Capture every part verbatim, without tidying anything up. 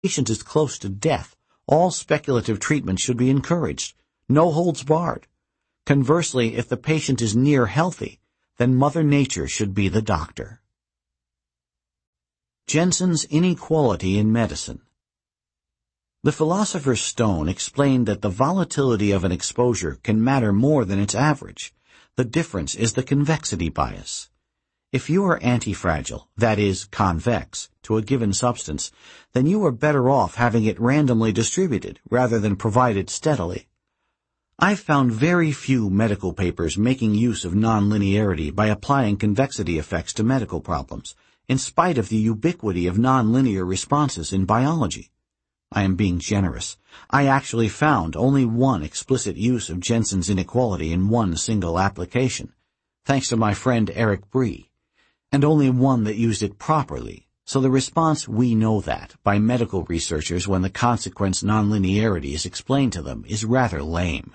patient is close to death, all speculative treatment should be encouraged, no holds barred. Conversely, if the patient is near healthy, then Mother Nature should be the doctor. Jensen's inequality in medicine. The philosopher's stone explained that the volatility of an exposure can matter more than its average. The difference is the convexity bias. If you are antifragile, that is, convex, to a given substance, then you are better off having it randomly distributed rather than provided steadily. I've found very few medical papers making use of nonlinearity by applying convexity effects to medical problems, in spite of the ubiquity of nonlinear responses in biology. I am being generous. I actually found only one explicit use of Jensen's inequality in one single application, thanks to my friend Eric Bree, and only one that used it properly, so the response "we know that" by medical researchers when the consequence nonlinearity is explained to them is rather lame.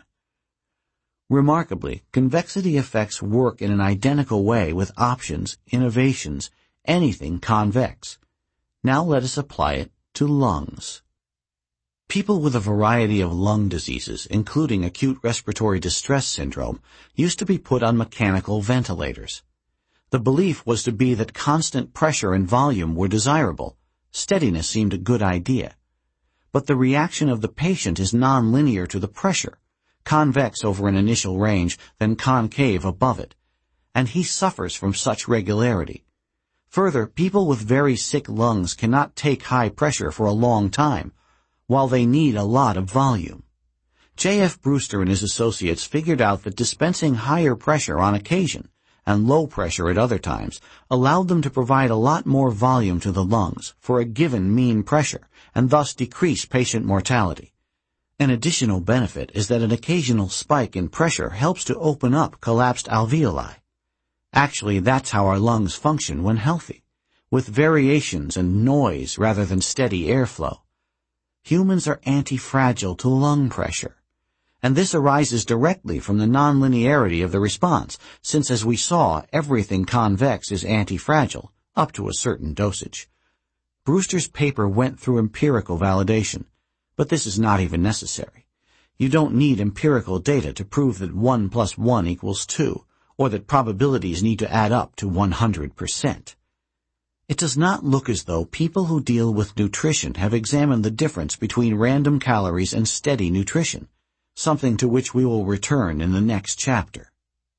Remarkably, convexity effects work in an identical way with options, innovations, anything convex. Now let us apply it to lungs. People with a variety of lung diseases, including acute respiratory distress syndrome, used to be put on mechanical ventilators. The belief was to be that constant pressure and volume were desirable. Steadiness seemed a good idea. But the reaction of the patient is nonlinear to the pressure, convex over an initial range, then concave above it, and he suffers from such regularity. Further, people with very sick lungs cannot take high pressure for a long time, while they need a lot of volume. J F Brewster and his associates figured out that dispensing higher pressure on occasion and low pressure at other times allowed them to provide a lot more volume to the lungs for a given mean pressure and thus decrease patient mortality. An additional benefit is that an occasional spike in pressure helps to open up collapsed alveoli. Actually, that's how our lungs function when healthy, with variations and noise rather than steady airflow. Humans are anti-fragile to lung pressure, and this arises directly from the nonlinearity of the response, since, as we saw, everything convex is anti-fragile, up to a certain dosage. Brewster's paper went through empirical validation, but this is not even necessary. You don't need empirical data to prove that one plus one equals two, or that probabilities need to add up to one hundred percent. It does not look as though people who deal with nutrition have examined the difference between random calories and steady nutrition, something to which we will return in the next chapter.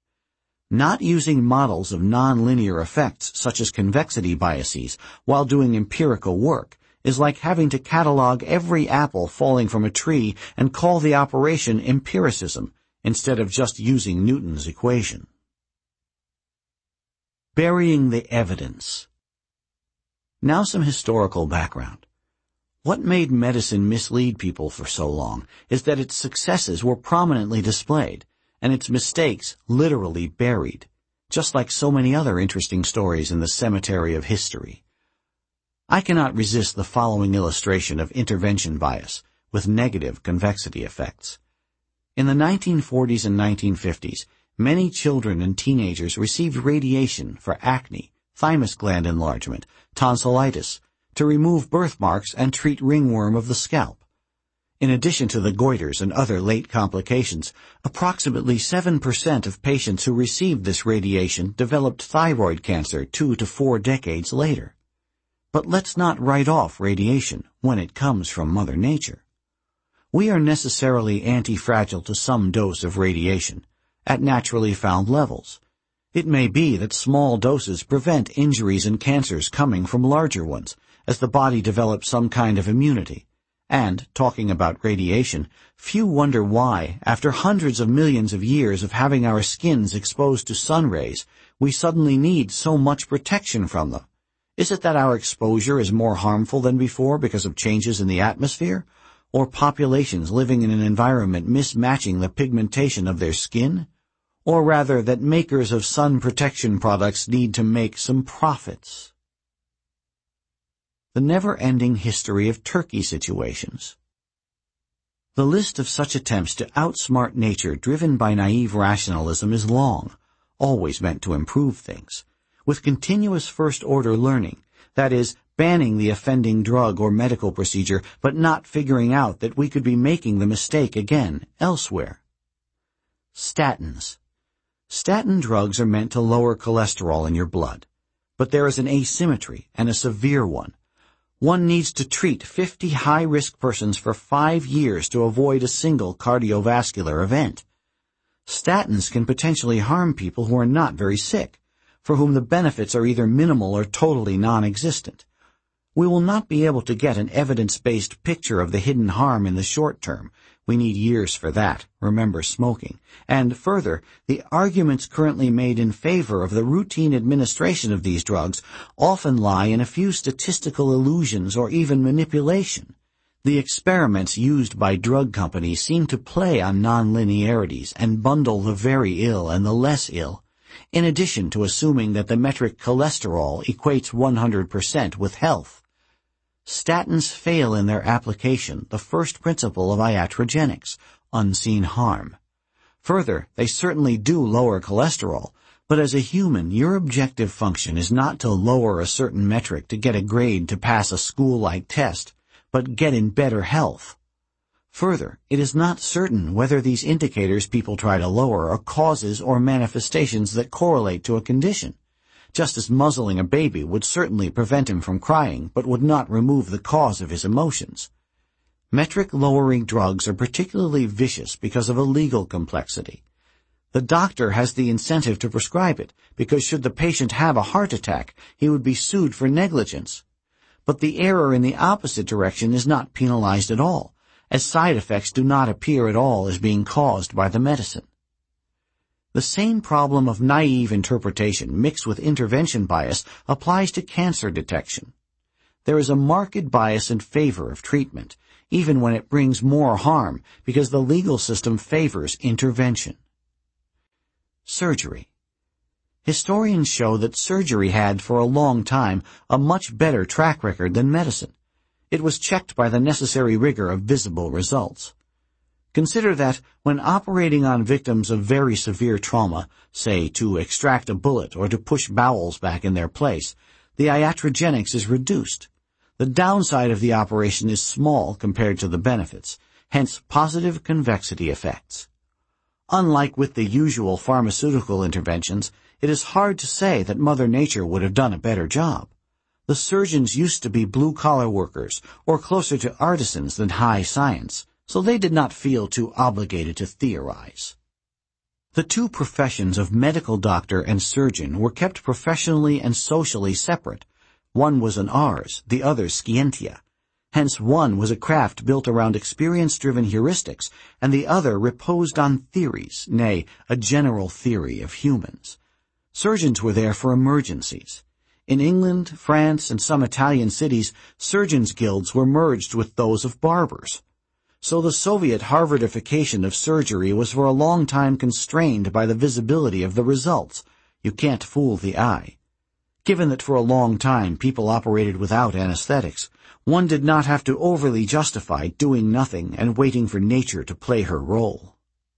Not using models of nonlinear effects such as convexity biases while doing empirical work is like having to catalog every apple falling from a tree and call the operation empiricism instead of just using Newton's equation. Burying the evidence. Now some historical background. What made medicine mislead people for so long is that its successes were prominently displayed, and its mistakes literally buried, just like so many other interesting stories in the cemetery of history. I cannot resist the following illustration of intervention bias with negative convexity effects. In the nineteen forties and nineteen fifties, many children and teenagers received radiation for acne, thymus gland enlargement, tonsillitis, to remove birthmarks and treat ringworm of the scalp. In addition to the goiters and other late complications, approximately seven percent of patients who received this radiation developed thyroid cancer two to four decades later. But let's not write off radiation when it comes from Mother Nature. We are necessarily anti-fragile to some dose of radiation, at naturally found levels. It may be that small doses prevent injuries and cancers coming from larger ones, as the body develops some kind of immunity. And, talking about radiation, few wonder why, after hundreds of millions of years of having our skins exposed to sun rays, we suddenly need so much protection from them. Is it that our exposure is more harmful than before because of changes in the atmosphere, or populations living in an environment mismatching the pigmentation of their skin? Or rather that makers of sun protection products need to make some profits? The never-ending history of turkey situations. The list of such attempts to outsmart nature driven by naive rationalism is long, always meant to improve things, with continuous first-order learning, that is, banning the offending drug or medical procedure, but not figuring out that we could be making the mistake again elsewhere. Statins. Statin drugs are meant to lower cholesterol in your blood, but there is an asymmetry, and a severe one. One needs to treat fifty high-risk persons for five years to avoid a single cardiovascular event. Statins can potentially harm people who are not very sick, for whom the benefits are either minimal or totally non-existent. We will not be able to get an evidence-based picture of the hidden harm in the short term. We need years for that, remember smoking. And further, the arguments currently made in favor of the routine administration of these drugs often lie in a few statistical illusions or even manipulation. The experiments used by drug companies seem to play on nonlinearities and bundle the very ill and the less ill, in addition to assuming that the metric cholesterol equates one hundred percent with health. Statins fail in their application, the first principle of iatrogenics, unseen harm. Further, they certainly do lower cholesterol, but as a human, your objective function is not to lower a certain metric to get a grade to pass a school-like test, but get in better health. Further, it is not certain whether these indicators people try to lower are causes or manifestations that correlate to a condition. Just as muzzling a baby would certainly prevent him from crying, but would not remove the cause of his emotions. Metric-lowering drugs are particularly vicious because of a legal complexity. The doctor has the incentive to prescribe it, because should the patient have a heart attack, he would be sued for negligence. But the error in the opposite direction is not penalized at all, as side effects do not appear at all as being caused by the medicine. The same problem of naive interpretation mixed with intervention bias applies to cancer detection. There is a marked bias in favor of treatment, even when it brings more harm, because the legal system favors intervention. Surgery. Historians show that surgery had, for a long time, a much better track record than medicine. It was checked by the necessary rigor of visible results. Consider that when operating on victims of very severe trauma, say to extract a bullet or to push bowels back in their place, the iatrogenics is reduced. The downside of the operation is small compared to the benefits, hence positive convexity effects. Unlike with the usual pharmaceutical interventions, it is hard to say that Mother Nature would have done a better job. The surgeons used to be blue-collar workers, or closer to artisans than high science, so they did not feel too obligated to theorize. The two professions of medical doctor and surgeon were kept professionally and socially separate. One was an ars, the other scientia. Hence one was a craft built around experience-driven heuristics, and the other reposed on theories, nay, a general theory of humans. Surgeons were there for emergencies. In England, France, and some Italian cities, surgeons' guilds were merged with those of barbers. So the Soviet Harvardification of surgery was for a long time constrained by the visibility of the results. You can't fool the eye. Given that for a long time people operated without anesthetics, one did not have to overly justify doing nothing and waiting for nature to play her role.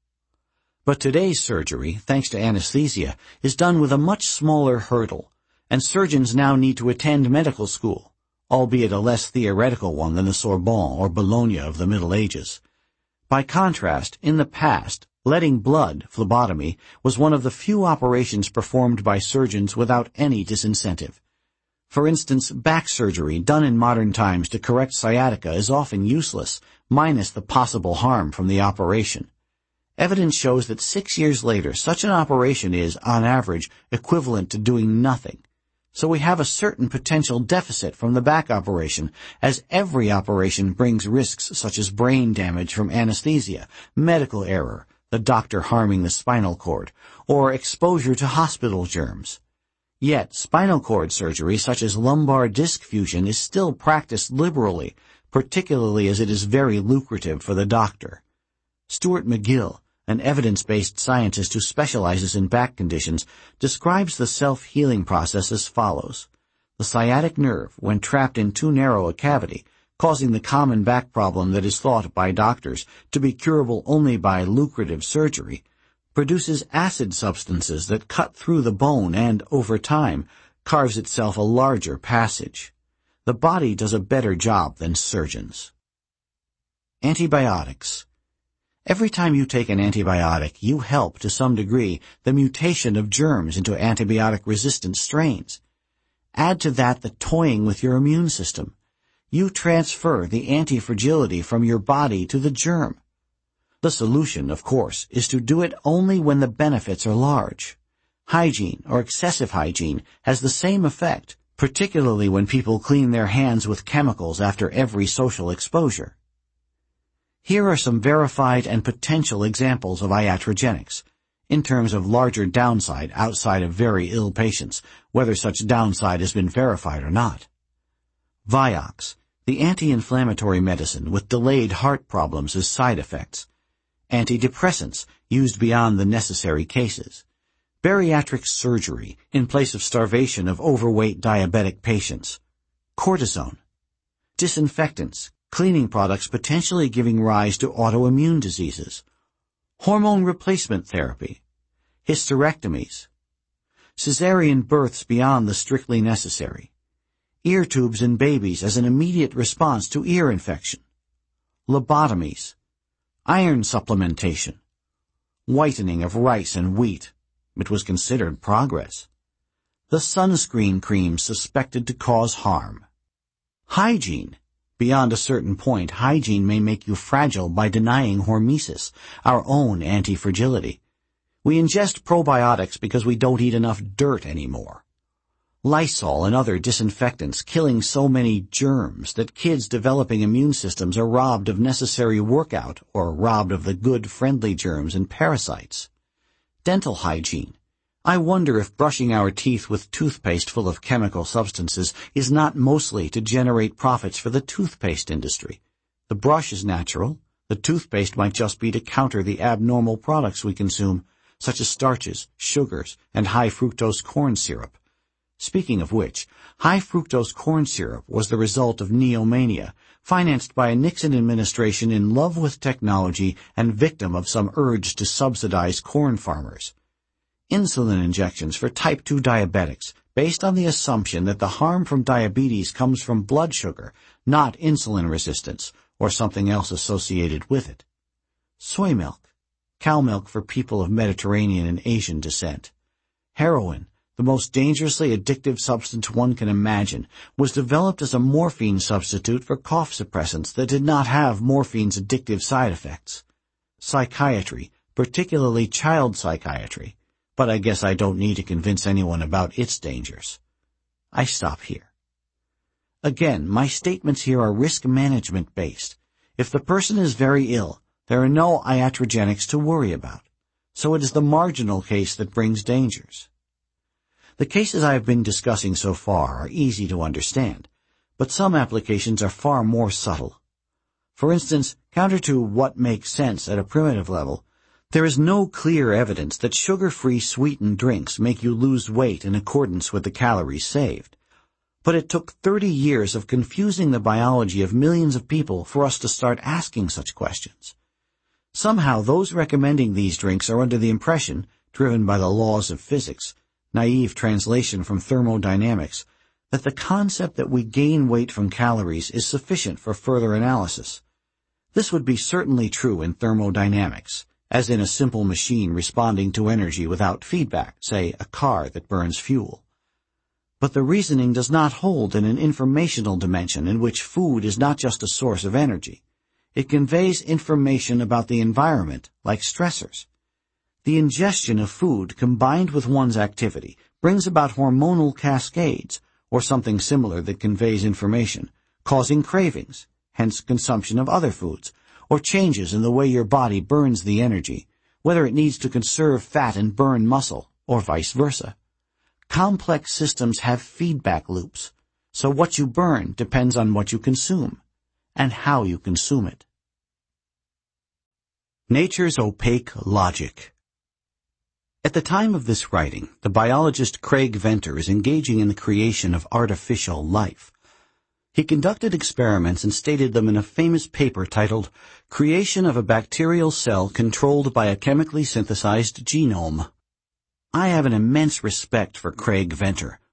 But today's surgery, thanks to anesthesia, is done with a much smaller hurdle, and surgeons now need to attend medical school, albeit a less theoretical one than the Sorbonne or Bologna of the Middle Ages. By contrast, in the past, letting blood, phlebotomy, was one of the few operations performed by surgeons without any disincentive. For instance, back surgery done in modern times to correct sciatica is often useless, minus the possible harm from the operation. Evidence shows that six years later, such an operation is, on average, equivalent to doing nothing. So we have a certain potential deficit from the back operation, as every operation brings risks such as brain damage from anesthesia, medical error, the doctor harming the spinal cord, or exposure to hospital germs. Yet, spinal cord surgery such as lumbar disc fusion is still practiced liberally, particularly as it is very lucrative for the doctor. Stuart McGill, an evidence-based scientist who specializes in back conditions, describes the self-healing process as follows. The sciatic nerve, when trapped in too narrow a cavity, causing the common back problem that is thought by doctors to be curable only by lucrative surgery, produces acid substances that cut through the bone and, over time, carves itself a larger passage. The body does a better job than surgeons. Antibiotics. Every time you take an antibiotic, you help, to some degree, the mutation of germs into antibiotic-resistant strains. Add to that the toying with your immune system. You transfer the anti-fragility from your body to the germ. The solution, of course, is to do it only when the benefits are large. Hygiene, or excessive hygiene, has the same effect, particularly when people clean their hands with chemicals after every social exposure. Here are some verified and potential examples of iatrogenics, in terms of larger downside outside of very ill patients, whether such downside has been verified or not. Vioxx, the anti-inflammatory medicine with delayed heart problems as side effects. Antidepressants, used beyond the necessary cases. Bariatric surgery, in place of starvation of overweight diabetic patients. Cortisone. Disinfectants, cleaning products potentially giving rise to autoimmune diseases. Hormone replacement therapy. Hysterectomies. Cesarean births beyond the strictly necessary. Ear tubes in babies as an immediate response to ear infection. Lobotomies. Iron supplementation. Whitening of rice and wheat. It was considered progress. The sunscreen creams suspected to cause harm. Hygiene. Beyond a certain point, hygiene may make you fragile by denying hormesis, our own anti-fragility. We ingest probiotics because we don't eat enough dirt anymore. Lysol and other disinfectants killing so many germs that kids developing immune systems are robbed of necessary workout or robbed of the good friendly germs and parasites. Dental hygiene. I wonder if brushing our teeth with toothpaste full of chemical substances is not mostly to generate profits for the toothpaste industry. The brush is natural. The toothpaste might just be to counter the abnormal products we consume, such as starches, sugars, and high-fructose corn syrup. Speaking of which, high-fructose corn syrup was the result of neomania, financed by a Nixon administration in love with technology and victim of some urge to subsidize corn farmers. Insulin injections for type two diabetics, based on the assumption that the harm from diabetes comes from blood sugar, not insulin resistance, or something else associated with it. Soy milk, cow milk for people of Mediterranean and Asian descent. Heroin, the most dangerously addictive substance one can imagine, was developed as a morphine substitute for cough suppressants that did not have morphine's addictive side effects. Psychiatry, particularly child psychiatry, but I guess I don't need to convince anyone about its dangers. I stop here. Again, my statements here are risk management based. If the person is very ill, there are no iatrogenics to worry about, so it is the marginal case that brings dangers. The cases I have been discussing so far are easy to understand, but some applications are far more subtle. For instance, counter to what makes sense at a primitive level, there is no clear evidence that sugar-free sweetened drinks make you lose weight in accordance with the calories saved. But it took thirty years of confusing the biology of millions of people for us to start asking such questions. Somehow those recommending these drinks are under the impression, driven by the laws of physics, naive translation from thermodynamics, that the concept that we gain weight from calories is sufficient for further analysis. This would be certainly true in thermodynamics, as in a simple machine responding to energy without feedback, say a car that burns fuel. But the reasoning does not hold in an informational dimension in which food is not just a source of energy. It conveys information about the environment, like stressors. The ingestion of food combined with one's activity brings about hormonal cascades, or something similar that conveys information, causing cravings, hence consumption of other foods, or changes in the way your body burns the energy, whether it needs to conserve fat and burn muscle, or vice versa. Complex systems have feedback loops, so what you burn depends on what you consume, and how you consume it. Nature's opaque logic. At the time of this writing, the biologist Craig Venter is engaging in the creation of artificial life. He conducted experiments and stated them in a famous paper titled Creation of a Bacterial Cell Controlled by a Chemically Synthesized Genome. I have an immense respect for Craig Venter,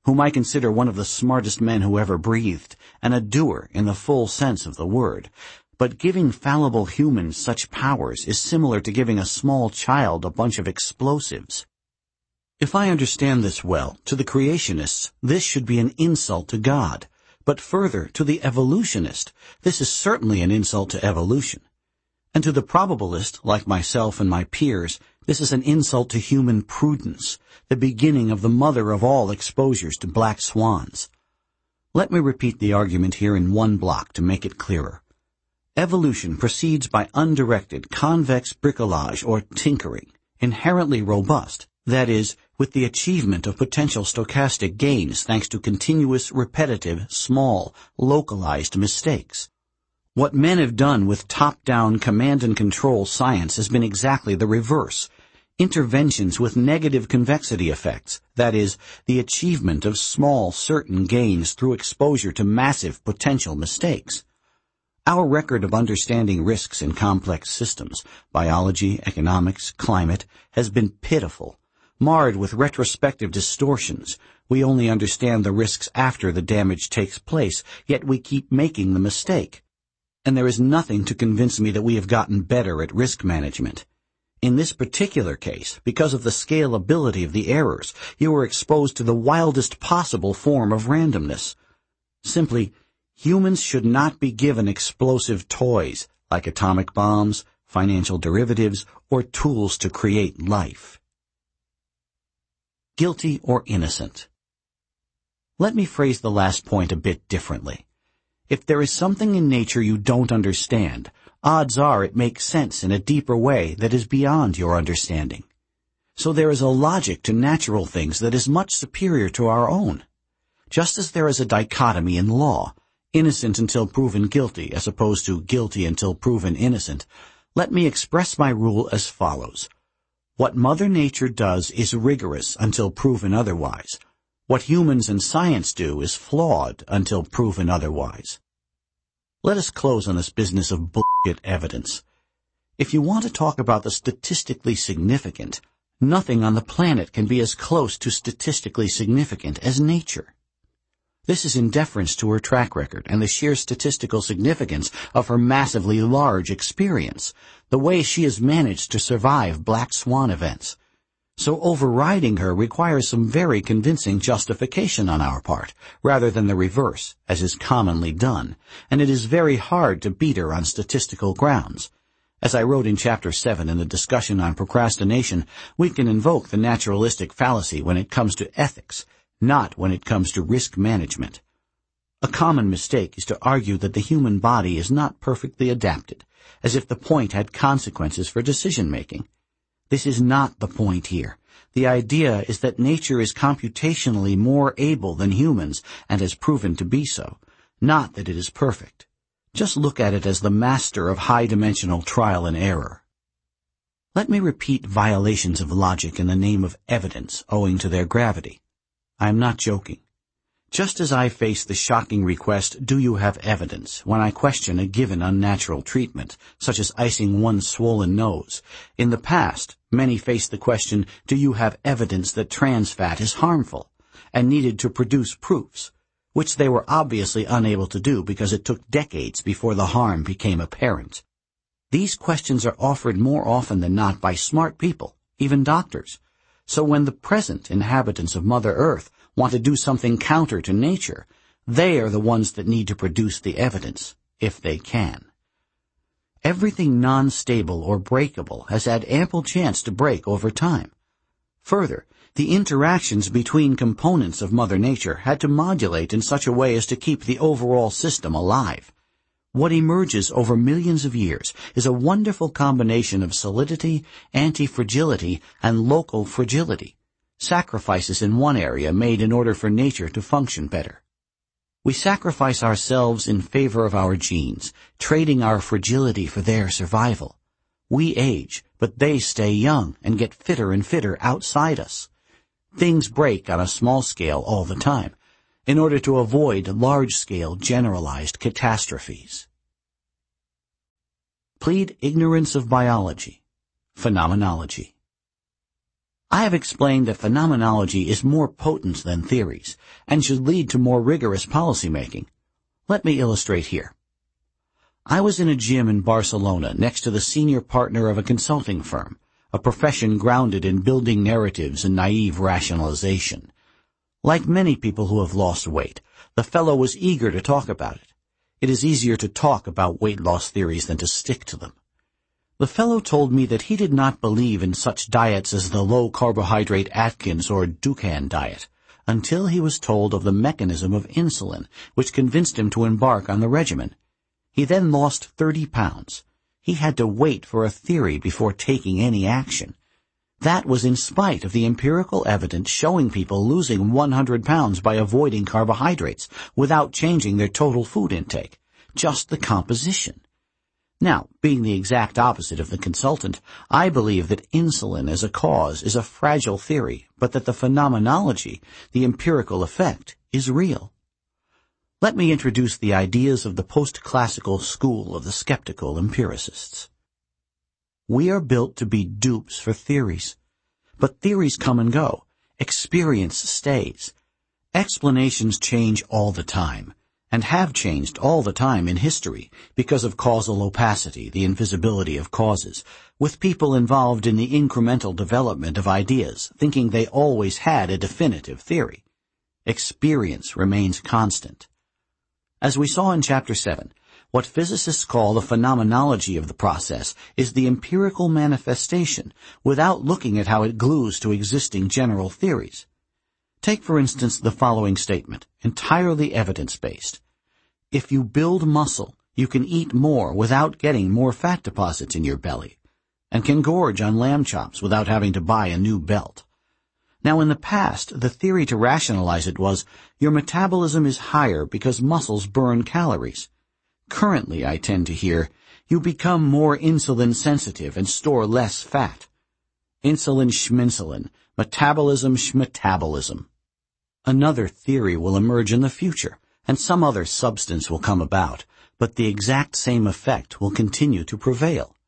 whom I consider one of the smartest men who ever breathed, and a doer in the full sense of the word. But giving fallible humans such powers is similar to giving a small child a bunch of explosives. If I understand this well, to the creationists, this should be an insult to God. But further, to the evolutionist, this is certainly an insult to evolution. And to the probabilist, like myself and my peers, this is an insult to human prudence, the beginning of the mother of all exposures to black swans. Let me repeat the argument here in one block to make it clearer. Evolution proceeds by undirected convex bricolage or tinkering, inherently robust, that is, with the achievement of potential stochastic gains thanks to continuous, repetitive, small, localized mistakes. What men have done with top-down command-and-control science has been exactly the reverse. Interventions with negative convexity effects, that is, the achievement of small, certain gains through exposure to massive potential mistakes. Our record of understanding risks in complex systems, biology, economics, climate, has been pitiful. Marred with retrospective distortions, we only understand the risks after the damage takes place, yet we keep making the mistake. And there is nothing to convince me that we have gotten better at risk management. In this particular case, because of the scalability of the errors, you are exposed to the wildest possible form of randomness. Simply, humans should not be given explosive toys like atomic bombs, financial derivatives, or tools to create life. Guilty or innocent? Let me phrase the last point a bit differently. If there is something in nature you don't understand, odds are it makes sense in a deeper way that is beyond your understanding. So there is a logic to natural things that is much superior to our own. Just as there is a dichotomy in law, innocent until proven guilty as opposed to guilty until proven innocent, let me express my rule as follows. What Mother Nature does is rigorous until proven otherwise. What humans and science do is flawed until proven otherwise. Let us close on this business of bullshit evidence. If you want to talk about the statistically significant, nothing on the planet can be as close to statistically significant as nature. This is in deference to her track record and the sheer statistical significance of her massively large experience, the way she has managed to survive black swan events. So overriding her requires some very convincing justification on our part, rather than the reverse, as is commonly done, and it is very hard to beat her on statistical grounds. As I wrote in Chapter seven in the discussion on procrastination, we can invoke the naturalistic fallacy when it comes to ethics, not when it comes to risk management. A common mistake is to argue that the human body is not perfectly adapted, as if the point had consequences for decision-making. This is not the point here. The idea is that nature is computationally more able than humans and has proven to be so, not that it is perfect. Just look at it as the master of high-dimensional trial and error. Let me repeat violations of logic in the name of evidence owing to their gravity. I am not joking. Just as I face the shocking request, do you have evidence, when I question a given unnatural treatment, such as icing one's swollen nose, in the past, many faced the question, do you have evidence that trans fat is harmful, and needed to produce proofs, which they were obviously unable to do because it took decades before the harm became apparent. These questions are offered more often than not by smart people, even doctors. So when the present inhabitants of Mother Earth want to do something counter to nature, they are the ones that need to produce the evidence, if they can. Everything non-stable or breakable has had ample chance to break over time. Further, the interactions between components of Mother Nature had to modulate in such a way as to keep the overall system alive. What emerges over millions of years is a wonderful combination of solidity, anti-fragility, and local fragility, sacrifices in one area made in order for nature to function better. We sacrifice ourselves in favor of our genes, trading our fragility for their survival. We age, but they stay young and get fitter and fitter outside us. Things break on a small scale all the time, in order to avoid large-scale generalized catastrophes. Plead ignorance of biology, phenomenology. I have explained that phenomenology is more potent than theories and should lead to more rigorous policymaking. Let me illustrate here. I was in a gym in Barcelona next to the senior partner of a consulting firm, a profession grounded in building narratives and naive rationalization. Like many people who have lost weight, the fellow was eager to talk about it. It is easier to talk about weight loss theories than to stick to them. The fellow told me that he did not believe in such diets as the low-carbohydrate Atkins or Dukan diet until he was told of the mechanism of insulin, which convinced him to embark on the regimen. He then lost thirty pounds. He had to wait for a theory before taking any action. That was in spite of the empirical evidence showing people losing one hundred pounds by avoiding carbohydrates without changing their total food intake, just the composition. Now, being the exact opposite of the consultant, I believe that insulin as a cause is a fragile theory, but that the phenomenology, the empirical effect, is real. Let me introduce the ideas of the post-classical school of the skeptical empiricists. We are built to be dupes for theories. But theories come and go. Experience stays. Explanations change all the time, and have changed all the time in history because of causal opacity, the invisibility of causes, with people involved in the incremental development of ideas, thinking they always had a definitive theory. Experience remains constant. As we saw in Chapter seven, what physicists call the phenomenology of the process is the empirical manifestation without looking at how it glues to existing general theories. Take, for instance, the following statement, entirely evidence-based. If you build muscle, you can eat more without getting more fat deposits in your belly, and can gorge on lamb chops without having to buy a new belt. Now, in the past, the theory to rationalize it was, your metabolism is higher because muscles burn calories. Currently, I tend to hear, you become more insulin sensitive and store less fat. Insulin schminsulin, metabolism schmetabolism. Another theory will emerge in the future, and some other substance will come about, but the exact same effect will continue to prevail.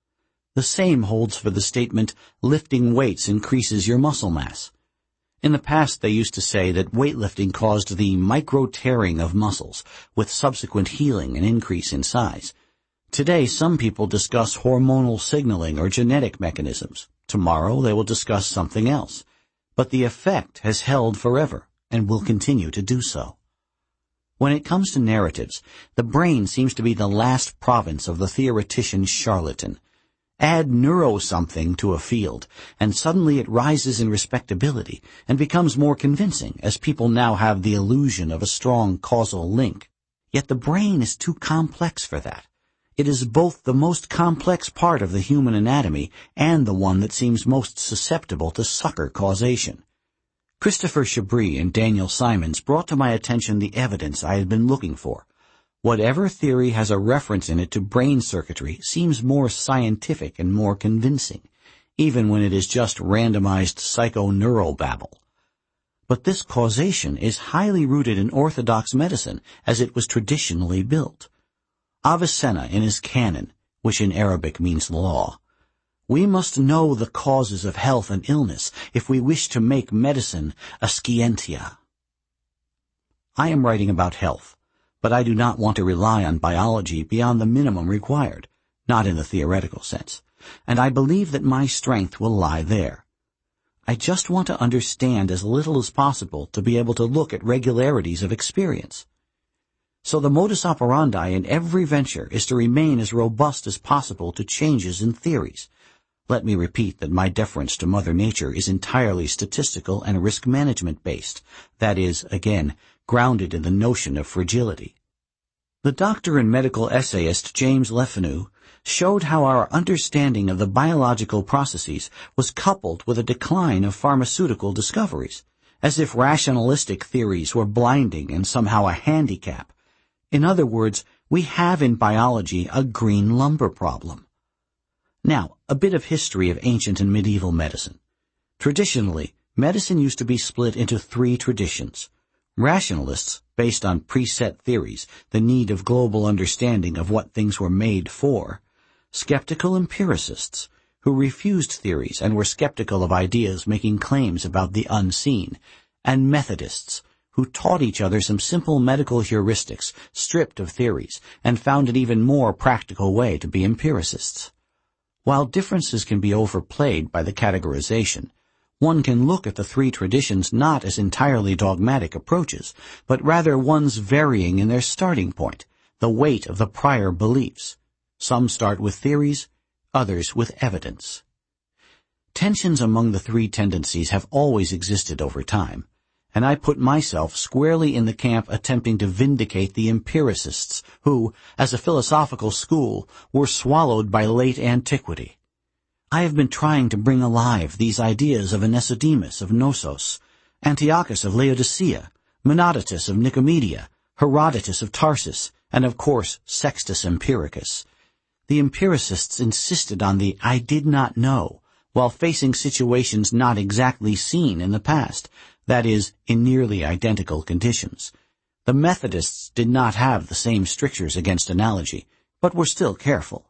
The same holds for the statement, lifting weights increases your muscle mass. In the past, they used to say that weightlifting caused the micro-tearing of muscles, with subsequent healing and increase in size. Today, some people discuss hormonal signaling or genetic mechanisms. Tomorrow, they will discuss something else. But the effect has held forever, and will continue to do so. When it comes to narratives, the brain seems to be the last province of the theoretician charlatan. Add neuro-something to a field, and suddenly it rises in respectability and becomes more convincing, as people now have the illusion of a strong causal link. Yet the brain is too complex for that. It is both the most complex part of the human anatomy and the one that seems most susceptible to sucker causation. Christopher Chabris and Daniel Simons brought to my attention the evidence I had been looking for. Whatever theory has a reference in it to brain circuitry seems more scientific and more convincing, even when it is just randomized psychoneurobabble. But this causation is highly rooted in orthodox medicine as it was traditionally built. Avicenna in his canon, which in Arabic means law, we must know the causes of health and illness if we wish to make medicine a scientia. I am writing about health, but I do not want to rely on biology beyond the minimum required, not in the theoretical sense, and I believe that my strength will lie there. I just want to understand as little as possible to be able to look at regularities of experience. So the modus operandi in every venture is to remain as robust as possible to changes in theories. Let me repeat that my deference to Mother Nature is entirely statistical and risk management based, that is, again, grounded in the notion of fragility. The doctor and medical essayist James Lefanu showed how our understanding of the biological processes was coupled with a decline of pharmaceutical discoveries, as if rationalistic theories were blinding and somehow a handicap. In other words, we have in biology a green lumber problem. Now, a bit of history of ancient and medieval medicine. Traditionally, medicine used to be split into three traditions. Rationalists, based on preset theories, the need of global understanding of what things were made for. Skeptical empiricists, who refused theories and were skeptical of ideas making claims about the unseen, and Methodists, who taught each other some simple medical heuristics stripped of theories and found an even more practical way to be empiricists. While differences can be overplayed by the categorization, one can look at the three traditions not as entirely dogmatic approaches, but rather ones varying in their starting point, the weight of the prior beliefs. Some start with theories, others with evidence. Tensions among the three tendencies have always existed over time, and I put myself squarely in the camp attempting to vindicate the empiricists who, as a philosophical school, were swallowed by late antiquity. I have been trying to bring alive these ideas of Anisodemus of Knossos, Antiochus of Laodicea, Menodotus of Nicomedia, Herodotus of Tarsus, and of course Sextus Empiricus. The empiricists insisted on the "I did not know," while facing situations not exactly seen in the past, that is, in nearly identical conditions. The Methodists did not have the same strictures against analogy, but were still careful.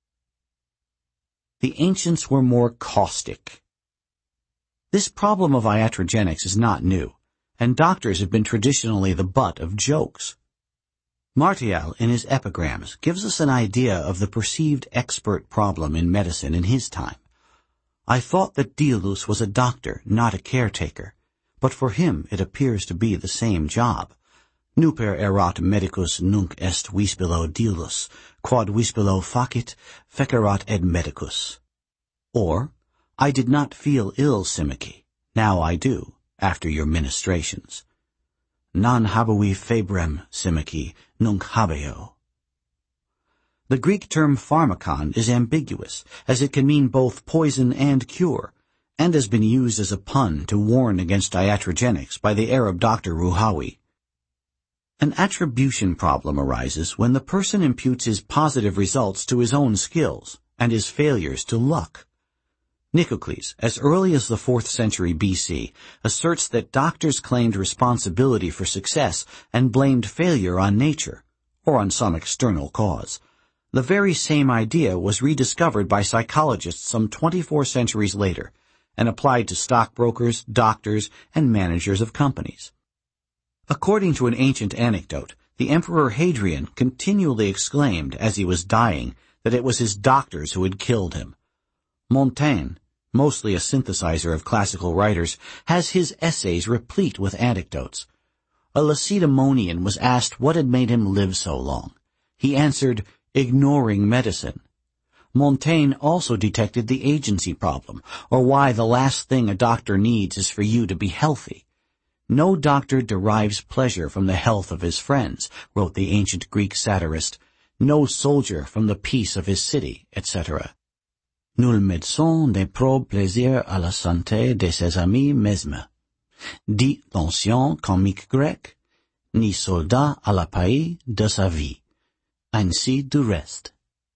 The ancients were more caustic. This problem of iatrogenics is not new, and doctors have been traditionally the butt of jokes. Martial, in his epigrams, gives us an idea of the perceived expert problem in medicine in his time. I thought that Diolus was a doctor, not a caretaker, but for him it appears to be the same job. Nuper erat medicus nunc est vispillo Diolus, quod vispillo facit, fecerat ed medicus. Or, I did not feel ill, Simici, now I do, after your ministrations. Non habui febrem, Simici, nunc habeo. The Greek term pharmakon is ambiguous, as it can mean both poison and cure, and has been used as a pun to warn against iatrogenics by the Arab doctor Ruhawi. An attribution problem arises when the person imputes his positive results to his own skills and his failures to luck. Nicocles, as early as the fourth century B C, asserts that doctors claimed responsibility for success and blamed failure on nature, or on some external cause. The very same idea was rediscovered by psychologists some twenty-four centuries later, and applied to stockbrokers, doctors, and managers of companies. According to an ancient anecdote, the Emperor Hadrian continually exclaimed as he was dying that it was his doctors who had killed him. Montaigne, mostly a synthesizer of classical writers, has his essays replete with anecdotes. A Lacedaemonian was asked what had made him live so long. He answered, ignoring medicine. Montaigne also detected the agency problem, or why the last thing a doctor needs is for you to be healthy. No doctor derives pleasure from the health of his friends, wrote the ancient Greek satirist. No soldier from the peace of his city, et cetera. Nul médecin ne prend plaisir à la santé de ses amis mesmes, dit l'ancien comique grec, ni soldat à la paix de sa vie. Ainsi du reste.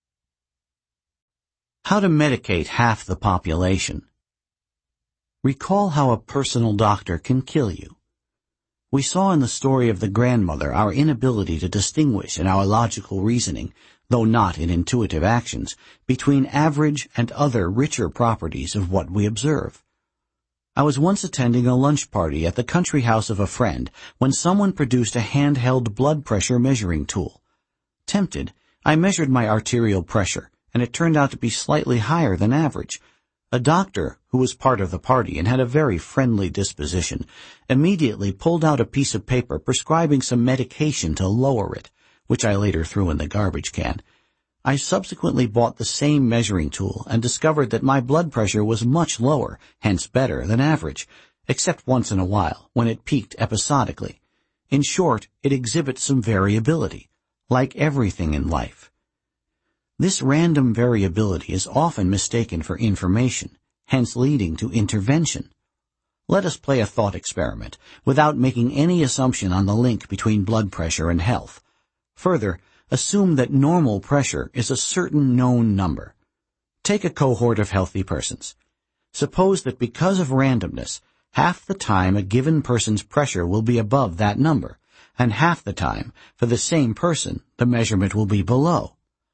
How to medicate half the population. Recall how a personal doctor can kill you. We saw in the story of the grandmother our inability to distinguish in our logical reasoning, though not in intuitive actions, between average and other richer properties of what we observe. I was once attending a lunch party at the country house of a friend when someone produced a handheld blood pressure measuring tool. Tempted, I measured my arterial pressure, and it turned out to be slightly higher than average. A doctor, who was part of the party and had a very friendly disposition, immediately pulled out a piece of paper prescribing some medication to lower it, which I later threw in the garbage can. I subsequently bought the same measuring tool and discovered that my blood pressure was much lower, hence better than average, except once in a while, when it peaked episodically. In short, it exhibits some variability, like everything in life. This random variability is often mistaken for information, hence leading to intervention. Let us play a thought experiment, without making any assumption on the link between blood pressure and health. Further, assume that normal pressure is a certain known number. Take a cohort of healthy persons. Suppose that because of randomness, half the time a given person's pressure will be above that number, and half the time, for the same person, the measurement will be below.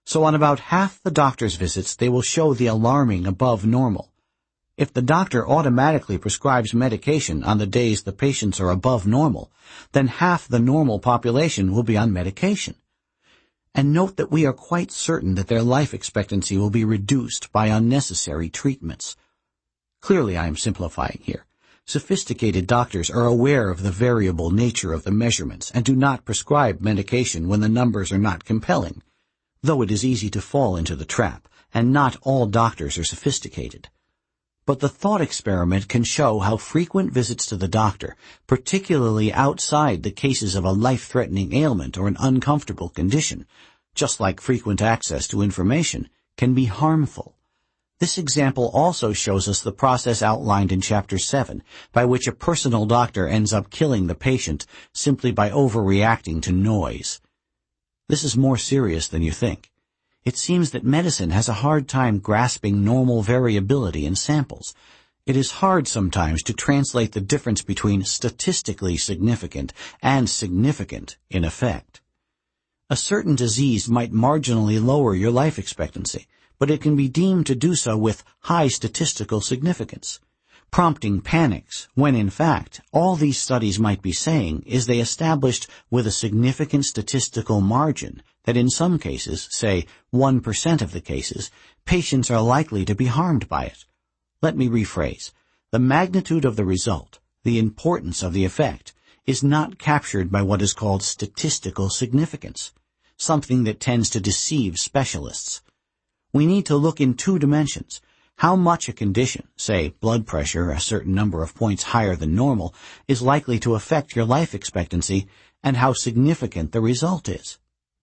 So on about half the doctor's visits, they will show the alarming above normal. If the doctor automatically prescribes medication on the days the patients are above normal, then half the normal population will be on medication. And note that we are quite certain that their life expectancy will be reduced by unnecessary treatments. Clearly, I am simplifying here. Sophisticated doctors are aware of the variable nature of the measurements and do not prescribe medication when the numbers are not compelling, though it is easy to fall into the trap, and not all doctors are sophisticated. But the thought experiment can show how frequent visits to the doctor, particularly outside the cases of a life-threatening ailment or an uncomfortable condition, just like frequent access to information, can be harmful. This example also shows us the process outlined in Chapter seven, by which a personal doctor ends up killing the patient simply by overreacting to noise. This is more serious than you think. It seems that medicine has a hard time grasping normal variability in samples. It is hard sometimes to translate the difference between statistically significant and significant in effect. A certain disease might marginally lower your life expectancy, but it can be deemed to do so with high statistical significance, prompting panics when, in fact, all these studies might be saying is they established with a significant statistical margin that in some cases, say one percent of the cases, patients are likely to be harmed by it. Let me rephrase. The magnitude of the result, the importance of the effect, is not captured by what is called statistical significance, something that tends to deceive specialists. We need to look in two dimensions. How much a condition, say blood pressure a certain number of points higher than normal, is likely to affect your life expectancy, and how significant the result is.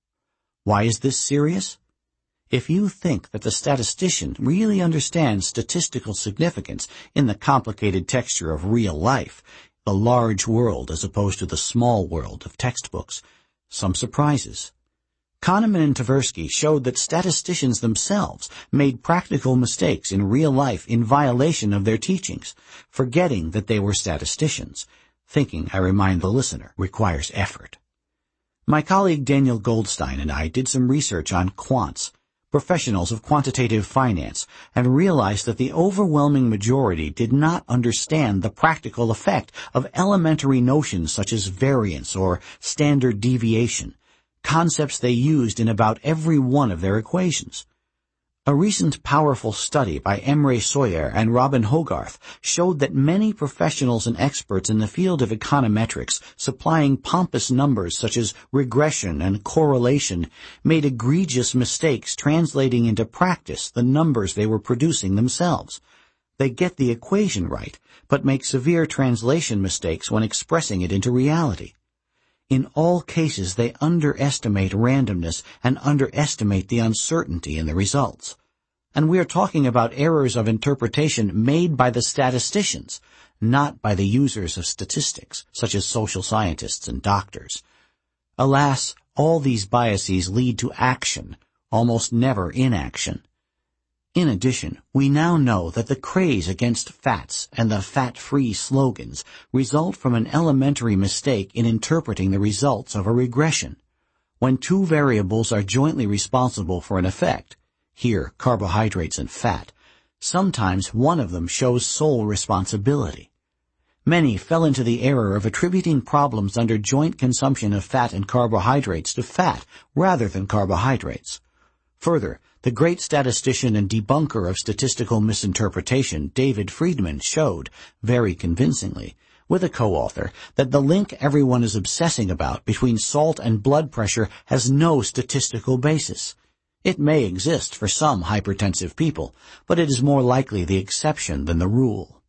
Why is this serious? If you think that the statistician really understands statistical significance in the complicated texture of real life, the large world as opposed to the small world of textbooks, some surprises. Kahneman and Tversky showed that statisticians themselves made practical mistakes in real life in violation of their teachings, forgetting that they were statisticians. Thinking, I remind the listener, requires effort. My colleague Daniel Goldstein and I did some research on quants, professionals of quantitative finance, and realized that the overwhelming majority did not understand the practical effect of elementary notions such as variance or standard deviation, concepts they used in about every one of their equations. A recent powerful study by Emre Sawyer and Robin Hogarth showed that many professionals and experts in the field of econometrics supplying pompous numbers such as regression and correlation made egregious mistakes translating into practice the numbers they were producing themselves. They get the equation right, but make severe translation mistakes when expressing it into reality. In all cases, they underestimate randomness and underestimate the uncertainty in the results. And we are talking about errors of interpretation made by the statisticians, not by the users of statistics, such as social scientists and doctors. Alas, all these biases lead to action, almost never inaction. In addition, we now know that the craze against fats and the fat-free slogans result from an elementary mistake in interpreting the results of a regression. When two variables are jointly responsible for an effect, here carbohydrates and fat, sometimes one of them shows sole responsibility. Many fell into the error of attributing problems under joint consumption of fat and carbohydrates to fat rather than carbohydrates. Further, the great statistician and debunker of statistical misinterpretation, David Friedman, showed, very convincingly, with a co-author, that the link everyone is obsessing about between salt and blood pressure has no statistical basis. It may exist for some hypertensive people, but it is more likely the exception than the rule.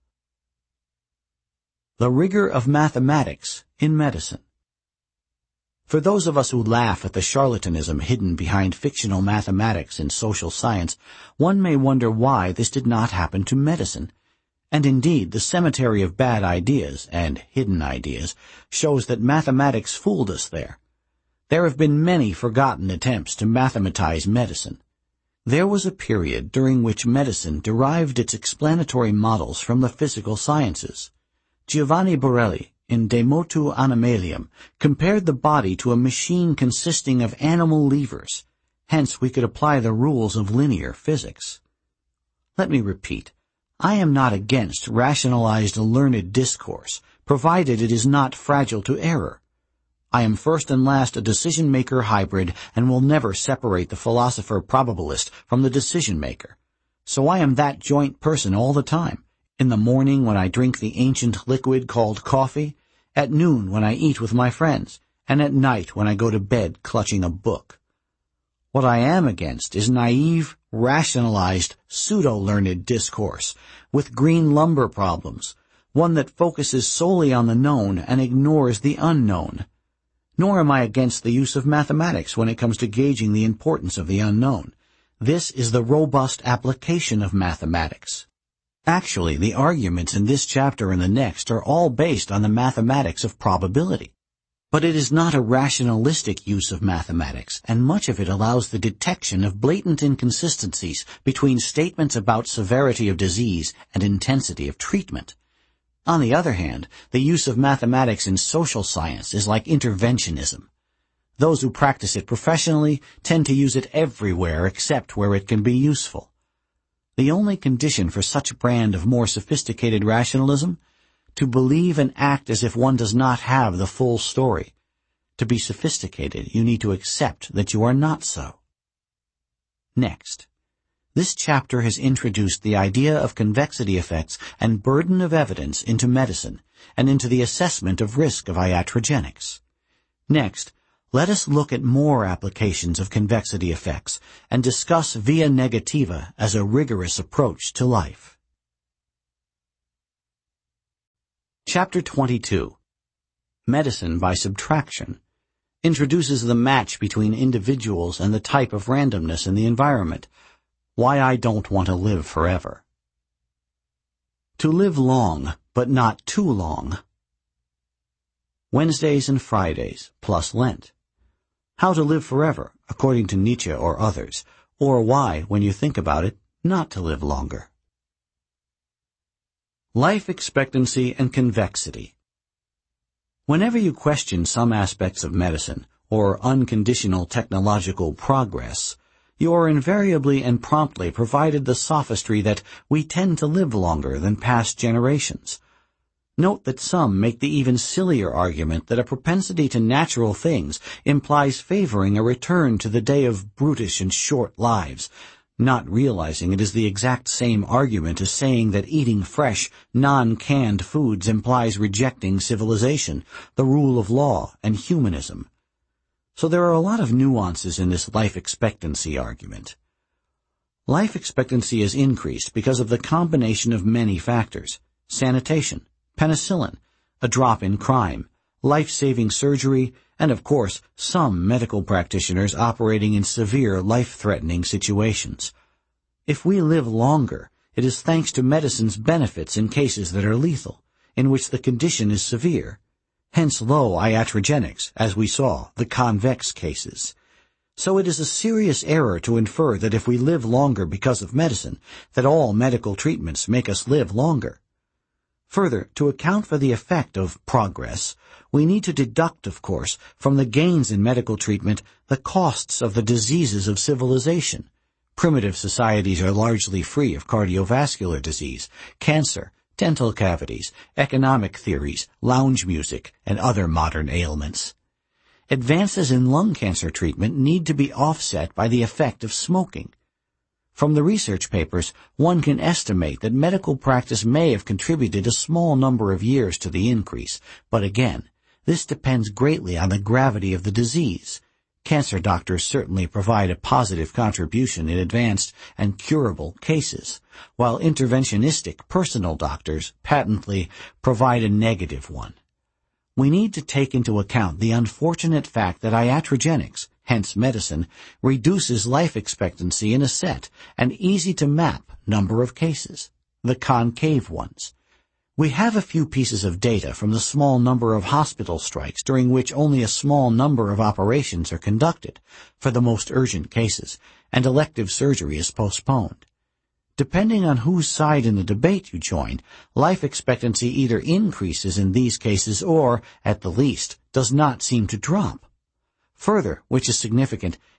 The rigor of mathematics in medicine. For those of us who laugh at the charlatanism hidden behind fictional mathematics in social science, one may wonder why this did not happen to medicine. And indeed, the cemetery of bad ideas and hidden ideas shows that mathematics fooled us there. There have been many forgotten attempts to mathematize medicine. There was a period during which medicine derived its explanatory models from the physical sciences. Giovanni Borelli, in De Motu Animalium, compared the body to a machine consisting of animal levers, Hence, we could apply the rules of linear physics. Let me repeat. I am not against rationalized learned discourse, provided it is not fragile to error. I am first and last a decision-maker hybrid and will never separate the philosopher probabilist from the decision-maker. So I am that joint person all the time, in the morning when I drink the ancient liquid called coffee, at noon when I eat with my friends, and at night when I go to bed clutching a book. What I am against is naive, rationalized, pseudo-learned discourse with green lumber problems, one that focuses solely on the known and ignores the unknown. Nor am I against the use of mathematics when it comes to gauging the importance of the unknown. This is the robust application of mathematics. Actually, the arguments in this chapter and the next are all based on the mathematics of probability. But it is not a rationalistic use of mathematics, and much of it allows the detection of blatant inconsistencies between statements about severity of disease and intensity of treatment. On the other hand, the use of mathematics in social science is like interventionism. Those who practice it professionally tend to use it everywhere except where it can be useful. The only condition for such a brand of more sophisticated rationalism: to believe and act as if one does not have the full story. To be sophisticated, you need to accept that you are not so. Next, this chapter has introduced the idea of convexity effects and burden of evidence into medicine and into the assessment of risk of iatrogenics. Next, let us look at more applications of convexity effects and discuss via negativa as a rigorous approach to life. Chapter twenty-two. Medicine by Subtraction introduces the match between individuals and the type of randomness in the environment. Why I don't want to live forever. To live long, but not too long. Wednesdays and Fridays, plus Lent. How to live forever, according to Nietzsche or others, or why, when you think about it, not to live longer. Life expectancy and convexity. Whenever you question some aspects of medicine or unconditional technological progress, you are invariably and promptly provided the sophistry that we tend to live longer than past generations. Note that some make the even sillier argument that a propensity to natural things implies favoring a return to the day of brutish and short lives, not realizing it is the exact same argument as saying that eating fresh, non-canned foods implies rejecting civilization, the rule of law, and humanism. So there are a lot of nuances in this life expectancy argument. Life expectancy is increased because of the combination of many factors: sanitation, penicillin, a drop in crime, life-saving surgery, and of course, some medical practitioners operating in severe life-threatening situations. If we live longer, it is thanks to medicine's benefits in cases that are lethal, in which the condition is severe. Hence low iatrogenics, as we saw, the convex cases. So it is a serious error to infer that if we live longer because of medicine, that all medical treatments make us live longer. Further, to account for the effect of progress, we need to deduct, of course, from the gains in medical treatment the costs of the diseases of civilization. Primitive societies are largely free of cardiovascular disease, cancer, dental cavities, economic theories, lounge music, and other modern ailments. Advances in lung cancer treatment need to be offset by the effect of smoking. From the research papers, one can estimate that medical practice may have contributed a small number of years to the increase, but again, this depends greatly on the gravity of the disease. Cancer doctors certainly provide a positive contribution in advanced and curable cases, while interventionistic personal doctors patently provide a negative one. We need to take into account the unfortunate fact that iatrogenics, hence medicine, reduces life expectancy in a set and easy-to-map number of cases, the concave ones. We have a few pieces of data from the small number of hospital strikes during which only a small number of operations are conducted for the most urgent cases, and elective surgery is postponed. Depending on whose side in the debate you join, life expectancy either increases in these cases or, at the least, does not seem to drop. Further, which is significant,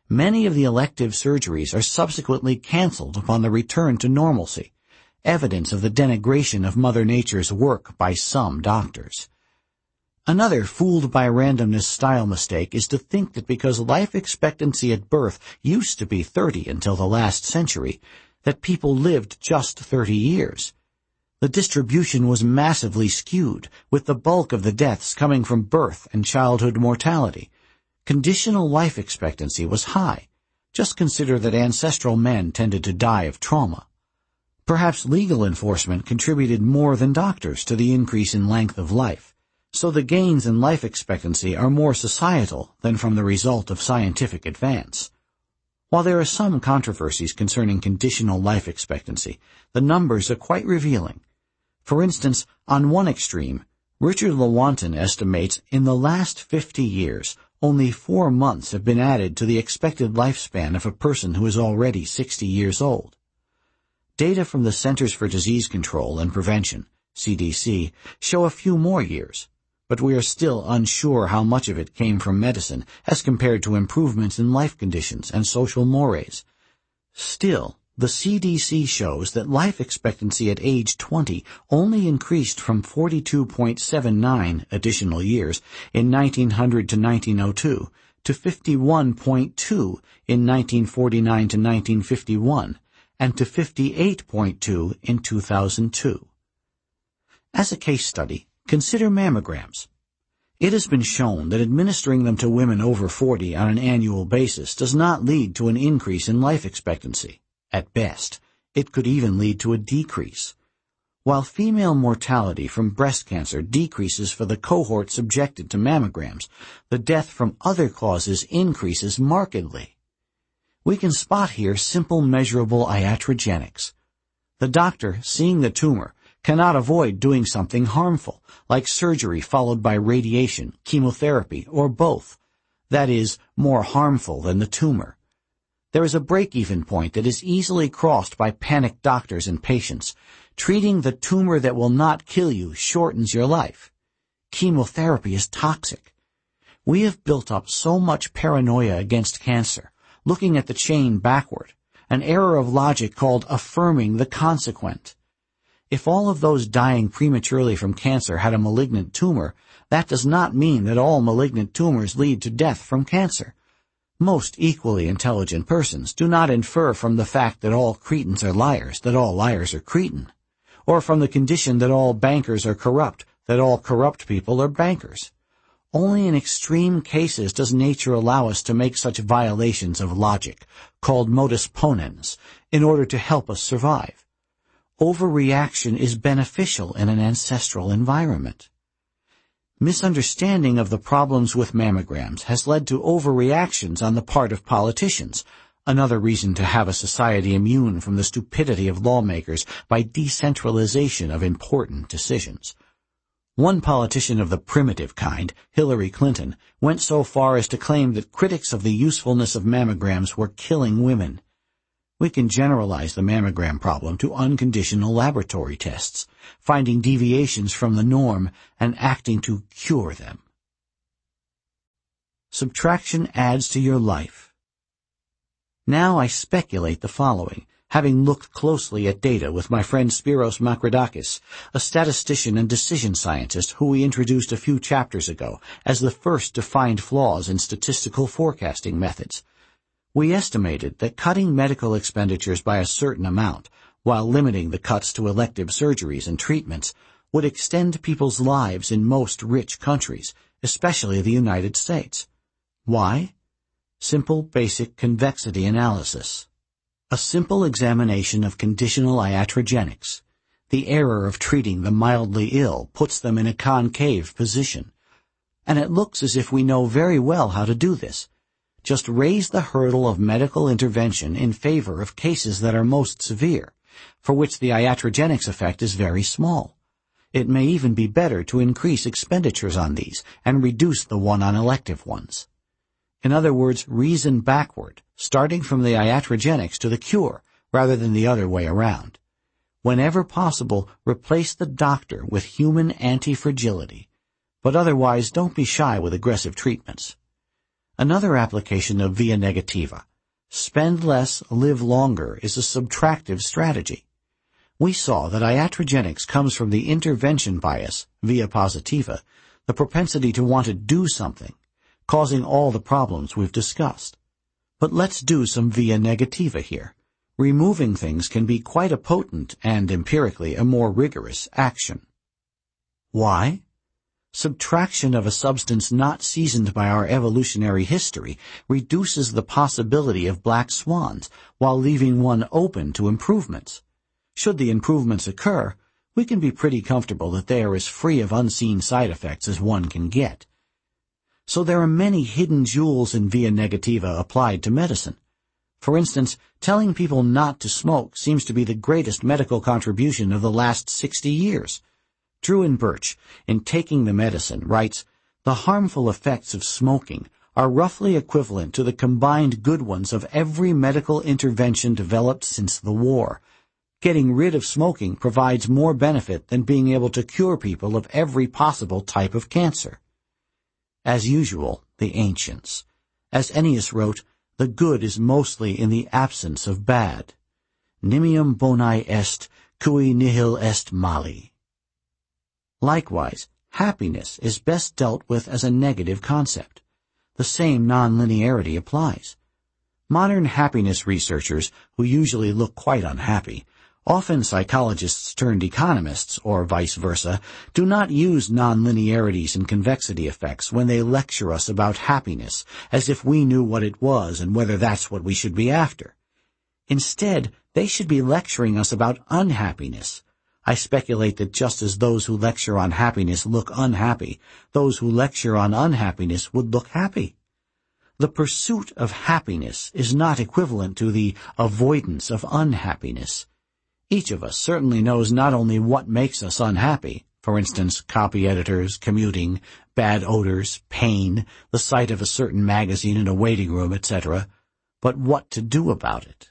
Many of the elective surgeries are subsequently canceled upon the return to normalcy, evidence of the denigration of Mother Nature's work by some doctors. Another fooled-by-randomness style mistake is to think that because life expectancy at birth used to be thirty until the last century, that people lived just thirty years. The distribution was massively skewed, with the bulk of the deaths coming from birth and childhood mortality. Conditional life expectancy was high. Just consider that ancestral men tended to die of trauma. Perhaps legal enforcement contributed more than doctors to the increase in length of life, so the gains in life expectancy are more societal than from the result of scientific advance. While there are some controversies concerning conditional life expectancy, the numbers are quite revealing. For instance, on one extreme, Richard Lewontin estimates in the last fifty years, only four months have been added to the expected lifespan of a person who is already sixty years old. Data from the Centers for Disease Control and Prevention, C D C, show a few more years, but we are still unsure how much of it came from medicine as compared to improvements in life conditions and social mores. Still, the C D C shows that life expectancy at age twenty only increased from forty-two point seven nine additional years in nineteen hundred to nineteen oh two to fifty-one point two in nineteen forty-nine to nineteen fifty-one and to fifty-eight point two in two thousand two. As a case study, consider mammograms. It has been shown that administering them to women over forty on an annual basis does not lead to an increase in life expectancy. At best, it could even lead to a decrease. While female mortality from breast cancer decreases for the cohort subjected to mammograms, the death from other causes increases markedly. We can spot here simple measurable iatrogenics. The doctor, seeing the tumor, cannot avoid doing something harmful, like surgery followed by radiation, chemotherapy, or both. That is, more harmful than the tumor. There is a break-even point that is easily crossed by panicked doctors and patients. Treating the tumor that will not kill you shortens your life. Chemotherapy is toxic. We have built up so much paranoia against cancer, looking at the chain backward, an error of logic called affirming the consequent. If all of those dying prematurely from cancer had a malignant tumor, that does not mean that all malignant tumors lead to death from cancer. Most equally intelligent persons do not infer from the fact that all cretins are liars that all liars are cretin, or from the condition that all bankers are corrupt that all corrupt people are bankers. Only in extreme cases does nature allow us to make such violations of logic, called modus ponens, in order to help us survive. Overreaction is beneficial in an ancestral environment. Misunderstanding of the problems with mammograms has led to overreactions on the part of politicians, another reason to have a society immune from the stupidity of lawmakers by decentralization of important decisions. One politician of the primitive kind, Hillary Clinton, went so far as to claim that critics of the usefulness of mammograms were killing women. We can generalize the mammogram problem to unconditional laboratory tests, finding deviations from the norm and acting to cure them. Subtraction adds to your life. Now I speculate the following, having looked closely at data with my friend Spiros Makridakis, a statistician and decision scientist who we introduced a few chapters ago as the first to find flaws in statistical forecasting methods. We estimated that cutting medical expenditures by a certain amount, while limiting the cuts to elective surgeries and treatments, would extend people's lives in most rich countries, especially the United States. Why? Simple basic convexity analysis. A simple examination of conditional iatrogenics. The error of treating the mildly ill puts them in a concave position. And it looks as if we know very well how to do this. Just raise the hurdle of medical intervention in favor of cases that are most severe, for which the iatrogenics effect is very small. It may even be better to increase expenditures on these and reduce the one on elective ones. In other words, reason backward, starting from the iatrogenics to the cure, rather than the other way around. Whenever possible, replace the doctor with human anti-fragility, but otherwise don't be shy with aggressive treatments. Another application of via negativa, spend less, live longer, is a subtractive strategy. We saw that iatrogenics comes from the intervention bias, via positiva, the propensity to want to do something, causing all the problems we've discussed. But let's do some via negativa here. Removing things can be quite a potent and, empirically, a more rigorous action. Why? Subtraction of a substance not seasoned by our evolutionary history reduces the possibility of black swans while leaving one open to improvements. Should the improvements occur, we can be pretty comfortable that they are as free of unseen side effects as one can get. So there are many hidden jewels in via negativa applied to medicine. For instance, telling people not to smoke seems to be the greatest medical contribution of the last sixty years. Drew Birch, in Taking the Medicine, writes, "The harmful effects of smoking are roughly equivalent to the combined good ones of every medical intervention developed since the war. Getting rid of smoking provides more benefit than being able to cure people of every possible type of cancer." As usual, the ancients. As Ennius wrote, the good is mostly in the absence of bad. Nimium boni est, cui nihil est mali. Likewise, happiness is best dealt with as a negative concept. The same nonlinearity applies. Modern happiness researchers, who usually look quite unhappy, often psychologists turned economists, or vice versa, do not use nonlinearities and convexity effects when they lecture us about happiness, as if we knew what it was and whether that's what we should be after. Instead, they should be lecturing us about unhappiness. I speculate that just as those who lecture on happiness look unhappy, those who lecture on unhappiness would look happy. The pursuit of happiness is not equivalent to the avoidance of unhappiness. Each of us certainly knows not only what makes us unhappy, for instance, copy editors, commuting, bad odors, pain, the sight of a certain magazine in a waiting room, et cetera, but what to do about it.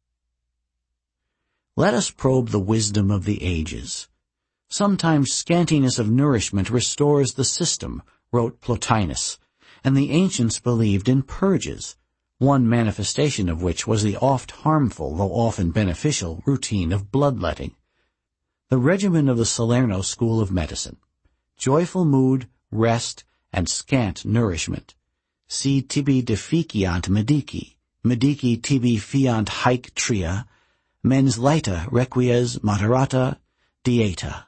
Let us probe the wisdom of the ages. Sometimes scantiness of nourishment restores the system, wrote Plotinus, and the ancients believed in purges, one manifestation of which was the oft harmful, though often beneficial, routine of bloodletting. The regimen of the Salerno School of Medicine: joyful mood, rest, and scant nourishment. Si tibi deficiant medici, medici tibi fiant haec tria, mens laeta requies moderata dieta.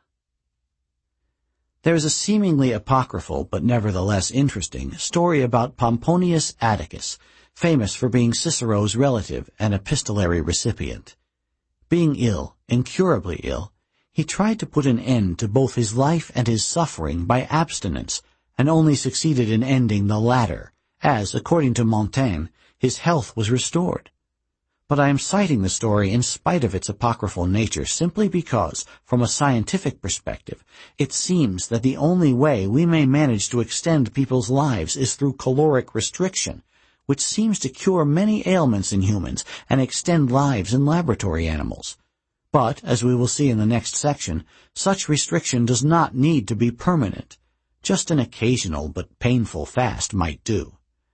There is a seemingly apocryphal, but nevertheless interesting, story about Pomponius Atticus, famous for being Cicero's relative and epistolary recipient. Being ill, incurably ill, he tried to put an end to both his life and his suffering by abstinence, and only succeeded in ending the latter, as, according to Montaigne, his health was restored. But I am citing the story in spite of its apocryphal nature simply because, from a scientific perspective, it seems that the only way we may manage to extend people's lives is through caloric restriction, which seems to cure many ailments in humans and extend lives in laboratory animals. But, as we will see in the next section, such restriction does not need to be permanent. Just an occasional but painful fast might do.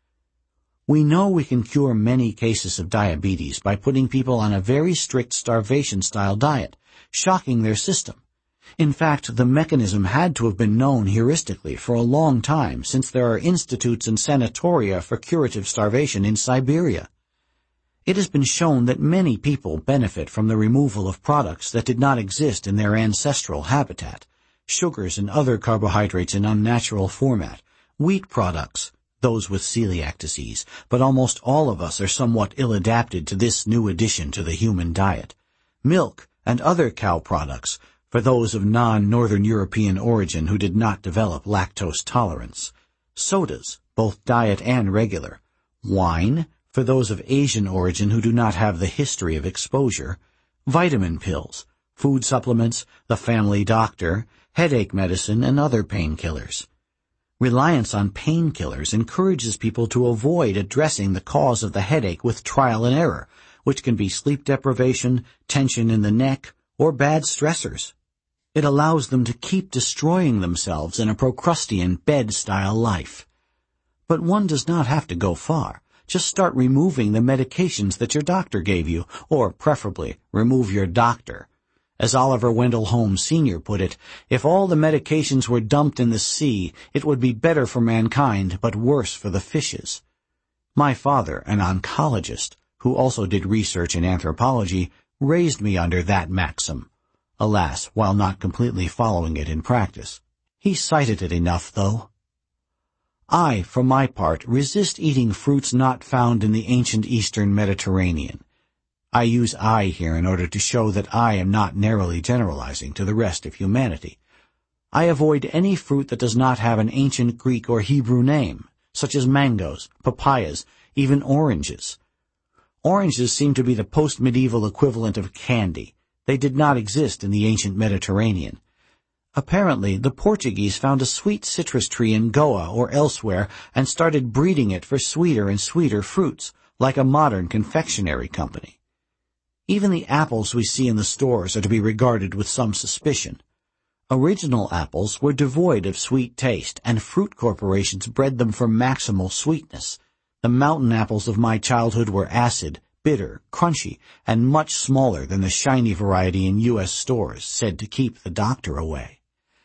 We know we can cure many cases of diabetes by putting people on a very strict starvation-style diet, shocking their system. In fact, the mechanism had to have been known heuristically for a long time, since there are institutes and sanatoria for curative starvation in Siberia. It has been shown that many people benefit from the removal of products that did not exist in their ancestral habitat, sugars and other carbohydrates in unnatural format, wheat products, those with celiac disease, but almost all of us are somewhat ill-adapted to this new addition to the human diet, milk and other cow products for those of non-Northern European origin who did not develop lactose tolerance, sodas, both diet and regular, wine for those of Asian origin who do not have the history of exposure, vitamin pills, food supplements, the family doctor, headache medicine, and other painkillers. Reliance on painkillers encourages people to avoid addressing the cause of the headache with trial and error, which can be sleep deprivation, tension in the neck, or bad stressors. It allows them to keep destroying themselves in a Procrustean bed-style life. But one does not have to go far. Just start removing the medications that your doctor gave you, or preferably, remove your doctor. As Oliver Wendell Holmes Senior put it, if all the medications were dumped in the sea, it would be better for mankind, but worse for the fishes. My father, an oncologist, who also did research in anthropology, raised me under that maxim. Alas, while not completely following it in practice. He cited it enough, though. I, for my part, resist eating fruits not found in the ancient Eastern Mediterranean. I use I here in order to show that I am not narrowly generalizing to the rest of humanity. I avoid any fruit that does not have an ancient Greek or Hebrew name, such as mangoes, papayas, even oranges. Oranges seem to be the post-medieval equivalent of candy. They did not exist in the ancient Mediterranean. Apparently, the Portuguese found a sweet citrus tree in Goa or elsewhere and started breeding it for sweeter and sweeter fruits, like a modern confectionery company. Even the apples we see in the stores are to be regarded with some suspicion. Original apples were devoid of sweet taste, and fruit corporations bred them for maximal sweetness. The mountain apples of my childhood were acid, bitter, crunchy, and much smaller than the shiny variety in U S stores, said to keep the doctor away.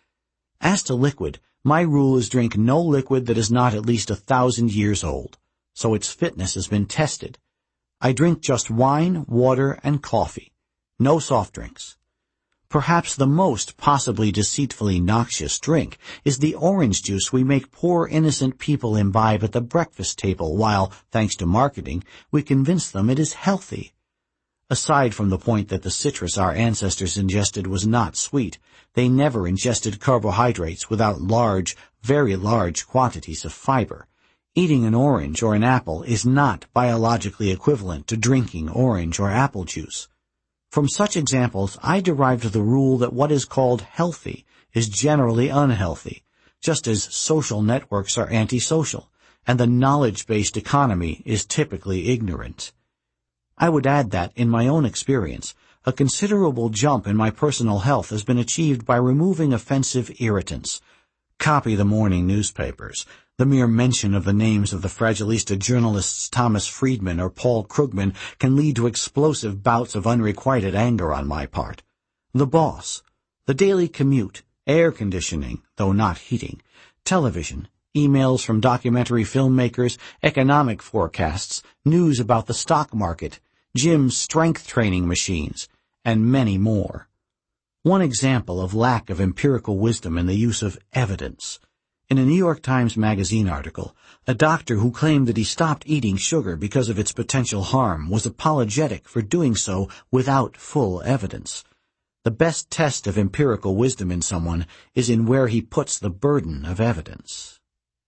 As to liquid, my rule is drink no liquid that is not at least a thousand years old, so its fitness has been tested. I drink just wine, water, and coffee. No soft drinks. Perhaps the most possibly deceitfully noxious drink is the orange juice we make poor innocent people imbibe at the breakfast table while, thanks to marketing, we convince them it is healthy. Aside from the point that the citrus our ancestors ingested was not sweet, they never ingested carbohydrates without large, very large quantities of fiber. Eating an orange or an apple is not biologically equivalent to drinking orange or apple juice. From such examples, I derived the rule that what is called healthy is generally unhealthy, just as social networks are antisocial, and the knowledge-based economy is typically ignorant. I would add that, in my own experience, a considerable jump in my personal health has been achieved by removing offensive irritants. Copy the morning newspapers. The mere mention of the names of the Fragilista journalists Thomas Friedman or Paul Krugman can lead to explosive bouts of unrequited anger on my part. The boss, the daily commute, air conditioning, though not heating, television, emails from documentary filmmakers, economic forecasts, news about the stock market, Jim's strength training machines, and many more. One example of lack of empirical wisdom in the use of evidence. In a New York Times Magazine article, a doctor who claimed that he stopped eating sugar because of its potential harm was apologetic for doing so without full evidence. The best test of empirical wisdom in someone is in where he puts the burden of evidence.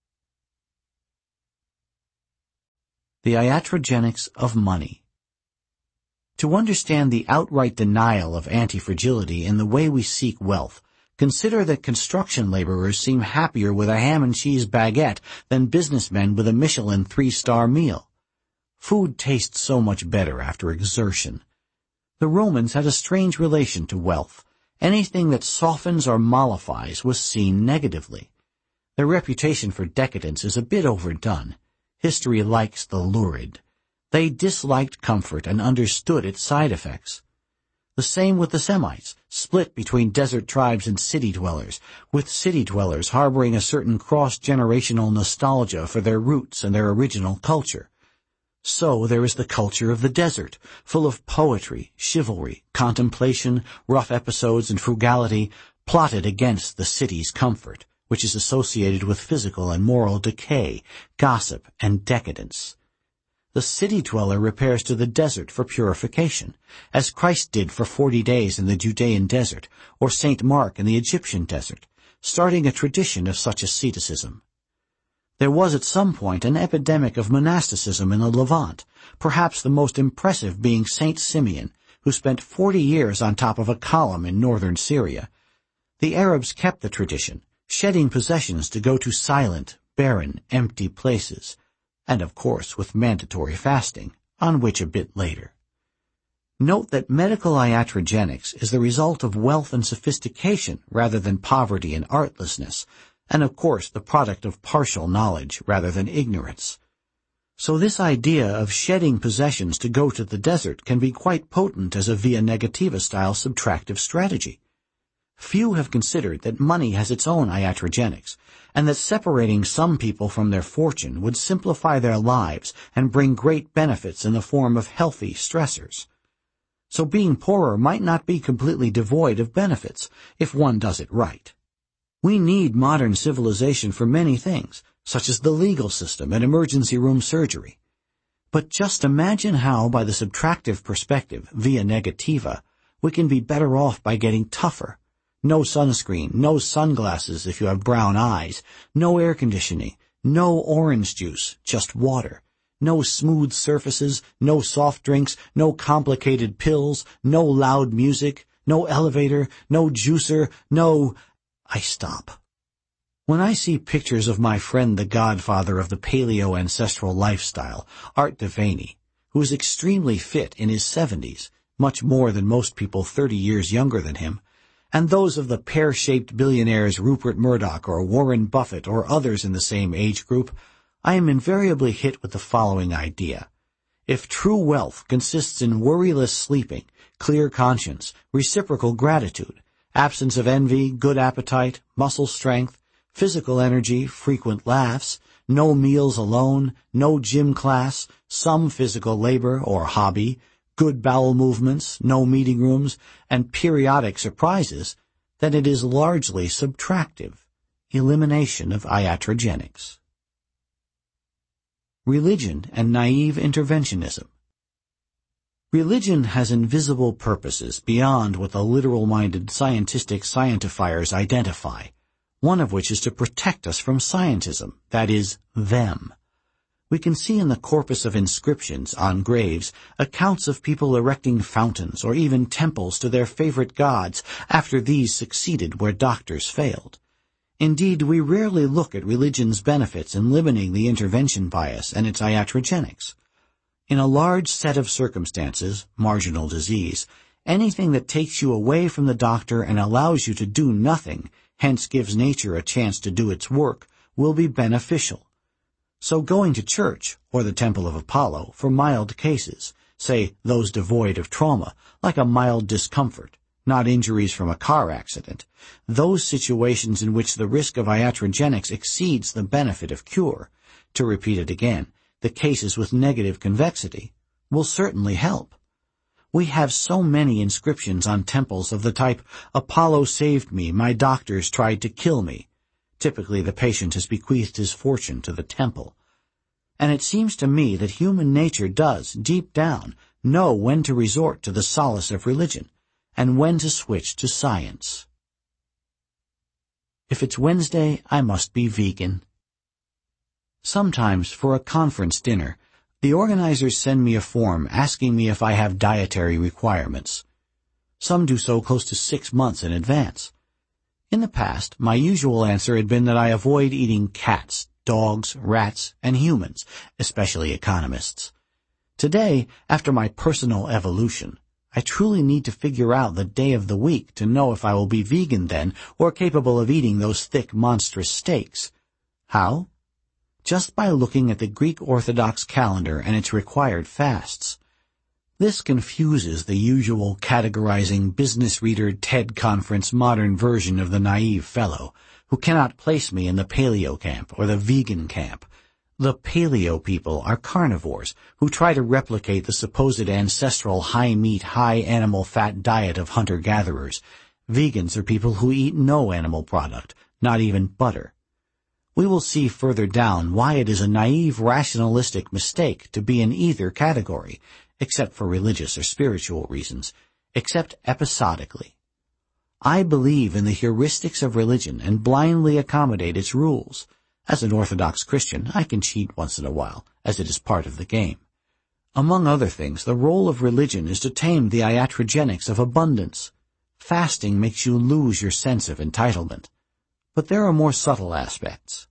The iatrogenics of money. To understand the outright denial of anti-fragility in the way we seek wealth, consider that construction laborers seem happier with a ham and cheese baguette than businessmen with a Michelin three-star meal. Food tastes so much better after exertion. The Romans had a strange relation to wealth. Anything that softens or mollifies was seen negatively. Their reputation for decadence is a bit overdone. History likes the lurid. They disliked comfort and understood its side effects. The same with the Semites, split between desert tribes and city dwellers, with city dwellers harboring a certain cross-generational nostalgia for their roots and their original culture. So there is the culture of the desert, full of poetry, chivalry, contemplation, rough episodes, and frugality, plotted against the city's comfort, which is associated with physical and moral decay, gossip, and decadence. The city dweller repairs to the desert for purification, as Christ did for forty days in the Judean desert, or Saint Mark in the Egyptian desert, starting a tradition of such asceticism. There was at some point an epidemic of monasticism in the Levant, perhaps the most impressive being Saint Simeon, who spent forty years on top of a column in northern Syria. The Arabs kept the tradition, shedding possessions to go to silent, barren, empty places, and of course with mandatory fasting, on which a bit later. Note that medical iatrogenics is the result of wealth and sophistication rather than poverty and artlessness, and of course the product of partial knowledge rather than ignorance. So this idea of shedding possessions to go to the desert can be quite potent as a via negativa-style subtractive strategy. Few have considered that money has its own iatrogenics, and that separating some people from their fortune would simplify their lives and bring great benefits in the form of healthy stressors. So being poorer might not be completely devoid of benefits, if one does it right. We need modern civilization for many things, such as the legal system and emergency room surgery. But just imagine how, by the subtractive perspective, via negativa, we can be better off by getting tougher. No sunscreen, no sunglasses if you have brown eyes, no air conditioning, no orange juice, just water, no smooth surfaces, no soft drinks, no complicated pills, no loud music, no elevator, no juicer, no... I stop. When I see pictures of my friend the godfather of the paleo-ancestral lifestyle, Art Devaney, who is extremely fit in his seventies, much more than most people thirty years younger than him, and those of the pear-shaped billionaires Rupert Murdoch or Warren Buffett or others in the same age group, I am invariably hit with the following idea. If true wealth consists in worryless sleeping, clear conscience, reciprocal gratitude, absence of envy, good appetite, muscle strength, physical energy, frequent laughs, no meals alone, no gym class, some physical labor or hobby, good bowel movements, no meeting rooms, and periodic surprises, then it is largely subtractive, elimination of iatrogenics. Religion and naive interventionism. Religion has invisible purposes beyond what the literal-minded scientific scientifiers identify, one of which is to protect us from scientism, that is, them. We can see in the corpus of inscriptions on graves accounts of people erecting fountains or even temples to their favorite gods after these succeeded where doctors failed. Indeed, we rarely look at religion's benefits in limiting the intervention bias and its iatrogenics. In a large set of circumstances, marginal disease, anything that takes you away from the doctor and allows you to do nothing, hence gives nature a chance to do its work, will be beneficial. So going to church, or the Temple of Apollo, for mild cases, say those devoid of trauma, like a mild discomfort, not injuries from a car accident, those situations in which the risk of iatrogenics exceeds the benefit of cure, to repeat it again, the cases with negative convexity, will certainly help. We have so many inscriptions on temples of the type, Apollo saved me, my doctors tried to kill me. Typically the patient has bequeathed his fortune to the temple. And it seems to me that human nature does, deep down, know when to resort to the solace of religion, and when to switch to science. If it's Wednesday, I must be vegan. Sometimes, for a conference dinner, the organizers send me a form asking me if I have dietary requirements. Some do so close to six months in advance. In the past, my usual answer had been that I avoid eating cats, dogs, rats, and humans, especially economists. Today, after my personal evolution, I truly need to figure out the day of the week to know if I will be vegan then or capable of eating those thick, monstrous steaks. How? Just by looking at the Greek Orthodox calendar and its required fasts. This confuses the usual categorizing business reader TED conference modern version of the naive fellow, who cannot place me in the paleo camp or the vegan camp. The paleo people are carnivores who try to replicate the supposed ancestral high-meat, high-animal-fat diet of hunter-gatherers. Vegans are people who eat no animal product, not even butter. We will see further down why it is a naive rationalistic mistake to be in either category, except for religious or spiritual reasons, except episodically. I believe in the heuristics of religion and blindly accommodate its rules. As an Orthodox Christian, I can cheat once in a while, as it is part of the game. Among other things, the role of religion is to tame the iatrogenics of abundance. Fasting makes you lose your sense of entitlement. But there are more subtle aspects.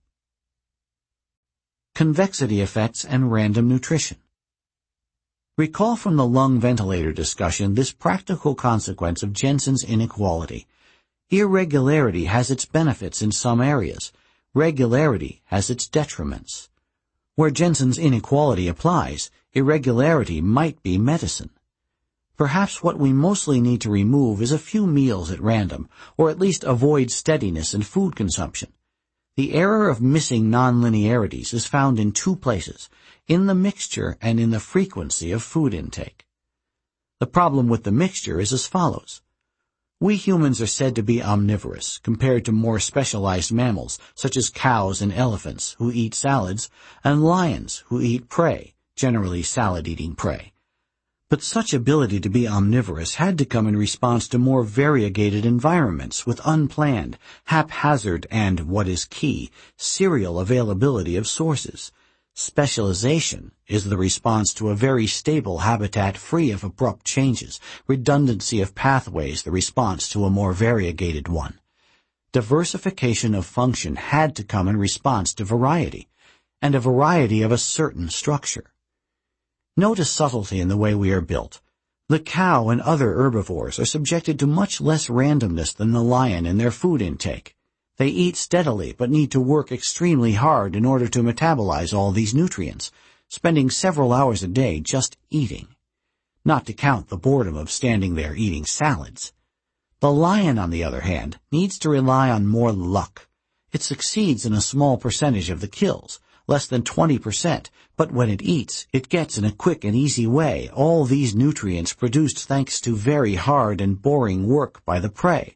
Convexity effects and random nutrition. Recall from the lung ventilator discussion this practical consequence of Jensen's inequality. Irregularity has its benefits in some areas, Regularity has its detriments. Where Jensen's inequality applies, irregularity might be medicine. Perhaps what we mostly need to remove is a few meals at random, or at least avoid steadiness in food consumption. The error of missing nonlinearities is found in two places, in the mixture and in the frequency of food intake. The problem with the mixture is as follows. We humans are said to be omnivorous compared to more specialized mammals, such as cows and elephants, who eat salads, and lions, who eat prey, generally salad-eating prey. But such ability to be omnivorous had to come in response to more variegated environments with unplanned, haphazard, and, what is key, serial availability of sources. Specialization is the response to a very stable habitat free of abrupt changes, redundancy of pathways the response to a more variegated one. Diversification of function had to come in response to variety, and a variety of a certain structure. Notice subtlety in the way we are built. The cow and other herbivores are subjected to much less randomness than the lion in their food intake. They eat steadily but need to work extremely hard in order to metabolize all these nutrients, spending several hours a day just eating. Not to count the boredom of standing there eating salads. The lion, on the other hand, needs to rely on more luck. It succeeds in a small percentage of the kills, less than twenty percent, but when it eats, it gets in a quick and easy way all these nutrients produced thanks to very hard and boring work by the prey.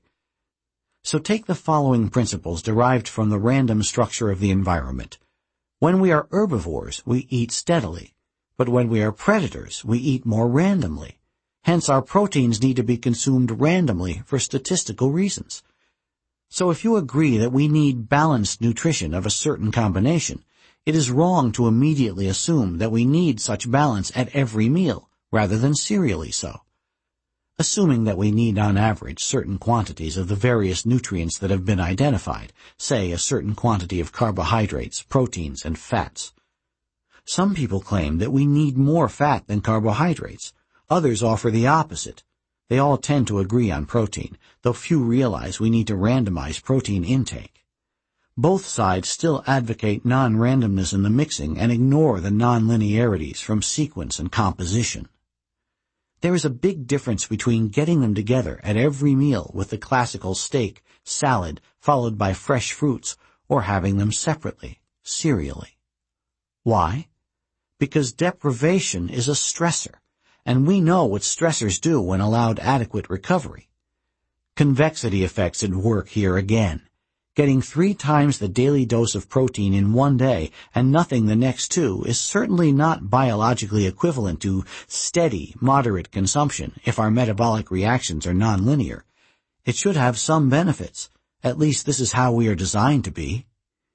So take the following principles derived from the random structure of the environment. When we are herbivores, we eat steadily, but when we are predators, we eat more randomly. Hence, our proteins need to be consumed randomly for statistical reasons. So if you agree that we need balanced nutrition of a certain combination, it is wrong to immediately assume that we need such balance at every meal, rather than serially so. Assuming that we need on average certain quantities of the various nutrients that have been identified, say a certain quantity of carbohydrates, proteins, and fats. Some people claim that we need more fat than carbohydrates. Others offer the opposite. They all tend to agree on protein, though few realize we need to randomize protein intake. Both sides still advocate non-randomness in the mixing and ignore the non-linearities from sequence and composition. There is a big difference between getting them together at every meal with the classical steak, salad, followed by fresh fruits, or having them separately, serially. Why? Because deprivation is a stressor, and we know what stressors do when allowed adequate recovery. Convexity effects at work here again. Getting three times the daily dose of protein in one day and nothing the next two is certainly not biologically equivalent to steady, moderate consumption if our metabolic reactions are nonlinear. It should have some benefits. At least this is how we are designed to be.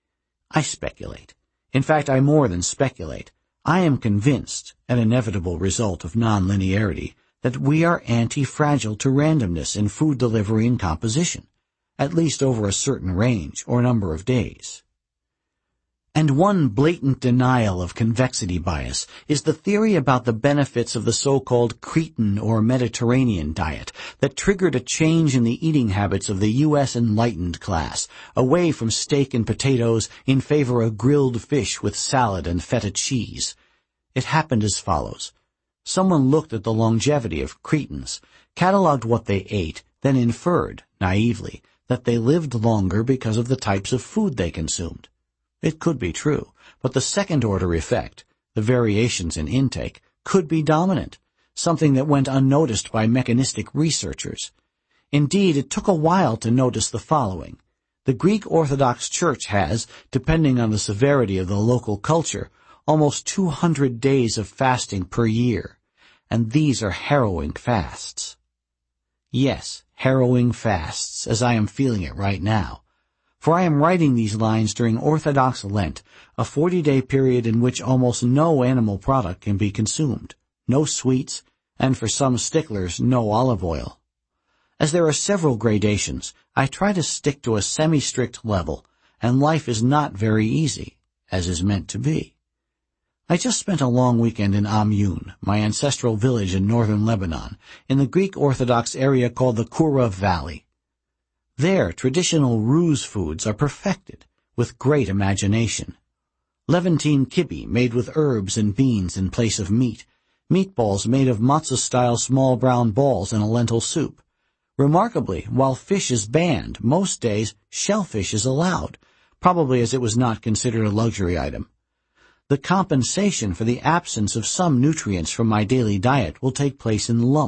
I speculate. In fact, I more than speculate. I am convinced, an inevitable result of nonlinearity, that we are anti-fragile to randomness in food delivery and composition, at least over a certain range or number of days. And one blatant denial of convexity bias is the theory about the benefits of the so-called Cretan or Mediterranean diet that triggered a change in the eating habits of the U S enlightened class, away from steak and potatoes in favor of grilled fish with salad and feta cheese. It happened as follows. Someone looked at the longevity of Cretans, cataloged what they ate, then inferred, naively, that they lived longer because of the types of food they consumed. It could be true, but the second-order effect, the variations in intake, could be dominant, something that went unnoticed by mechanistic researchers. Indeed, it took a while to notice the following. The Greek Orthodox Church has, depending on the severity of the local culture, almost two hundred days of fasting per year, and these are harrowing fasts. Yes, harrowing fasts, as I am feeling it right now. For I am writing these lines during Orthodox Lent, a forty-day period in which almost no animal product can be consumed, no sweets, and for some sticklers, no olive oil. As there are several gradations, I try to stick to a semi-strict level, and life is not very easy, as is meant to be. I just spent a long weekend in Amyun, my ancestral village in northern Lebanon, in the Greek Orthodox area called the Kura Valley. There, traditional ruse foods are perfected, with great imagination. Levantine kibbe made with herbs and beans in place of meat, meatballs made of matzo-style small brown balls in a lentil soup. Remarkably, while fish is banned, most days shellfish is allowed, probably as it was not considered a luxury item. The compensation for the absence of some nutrients from my daily diet will take place in lumps.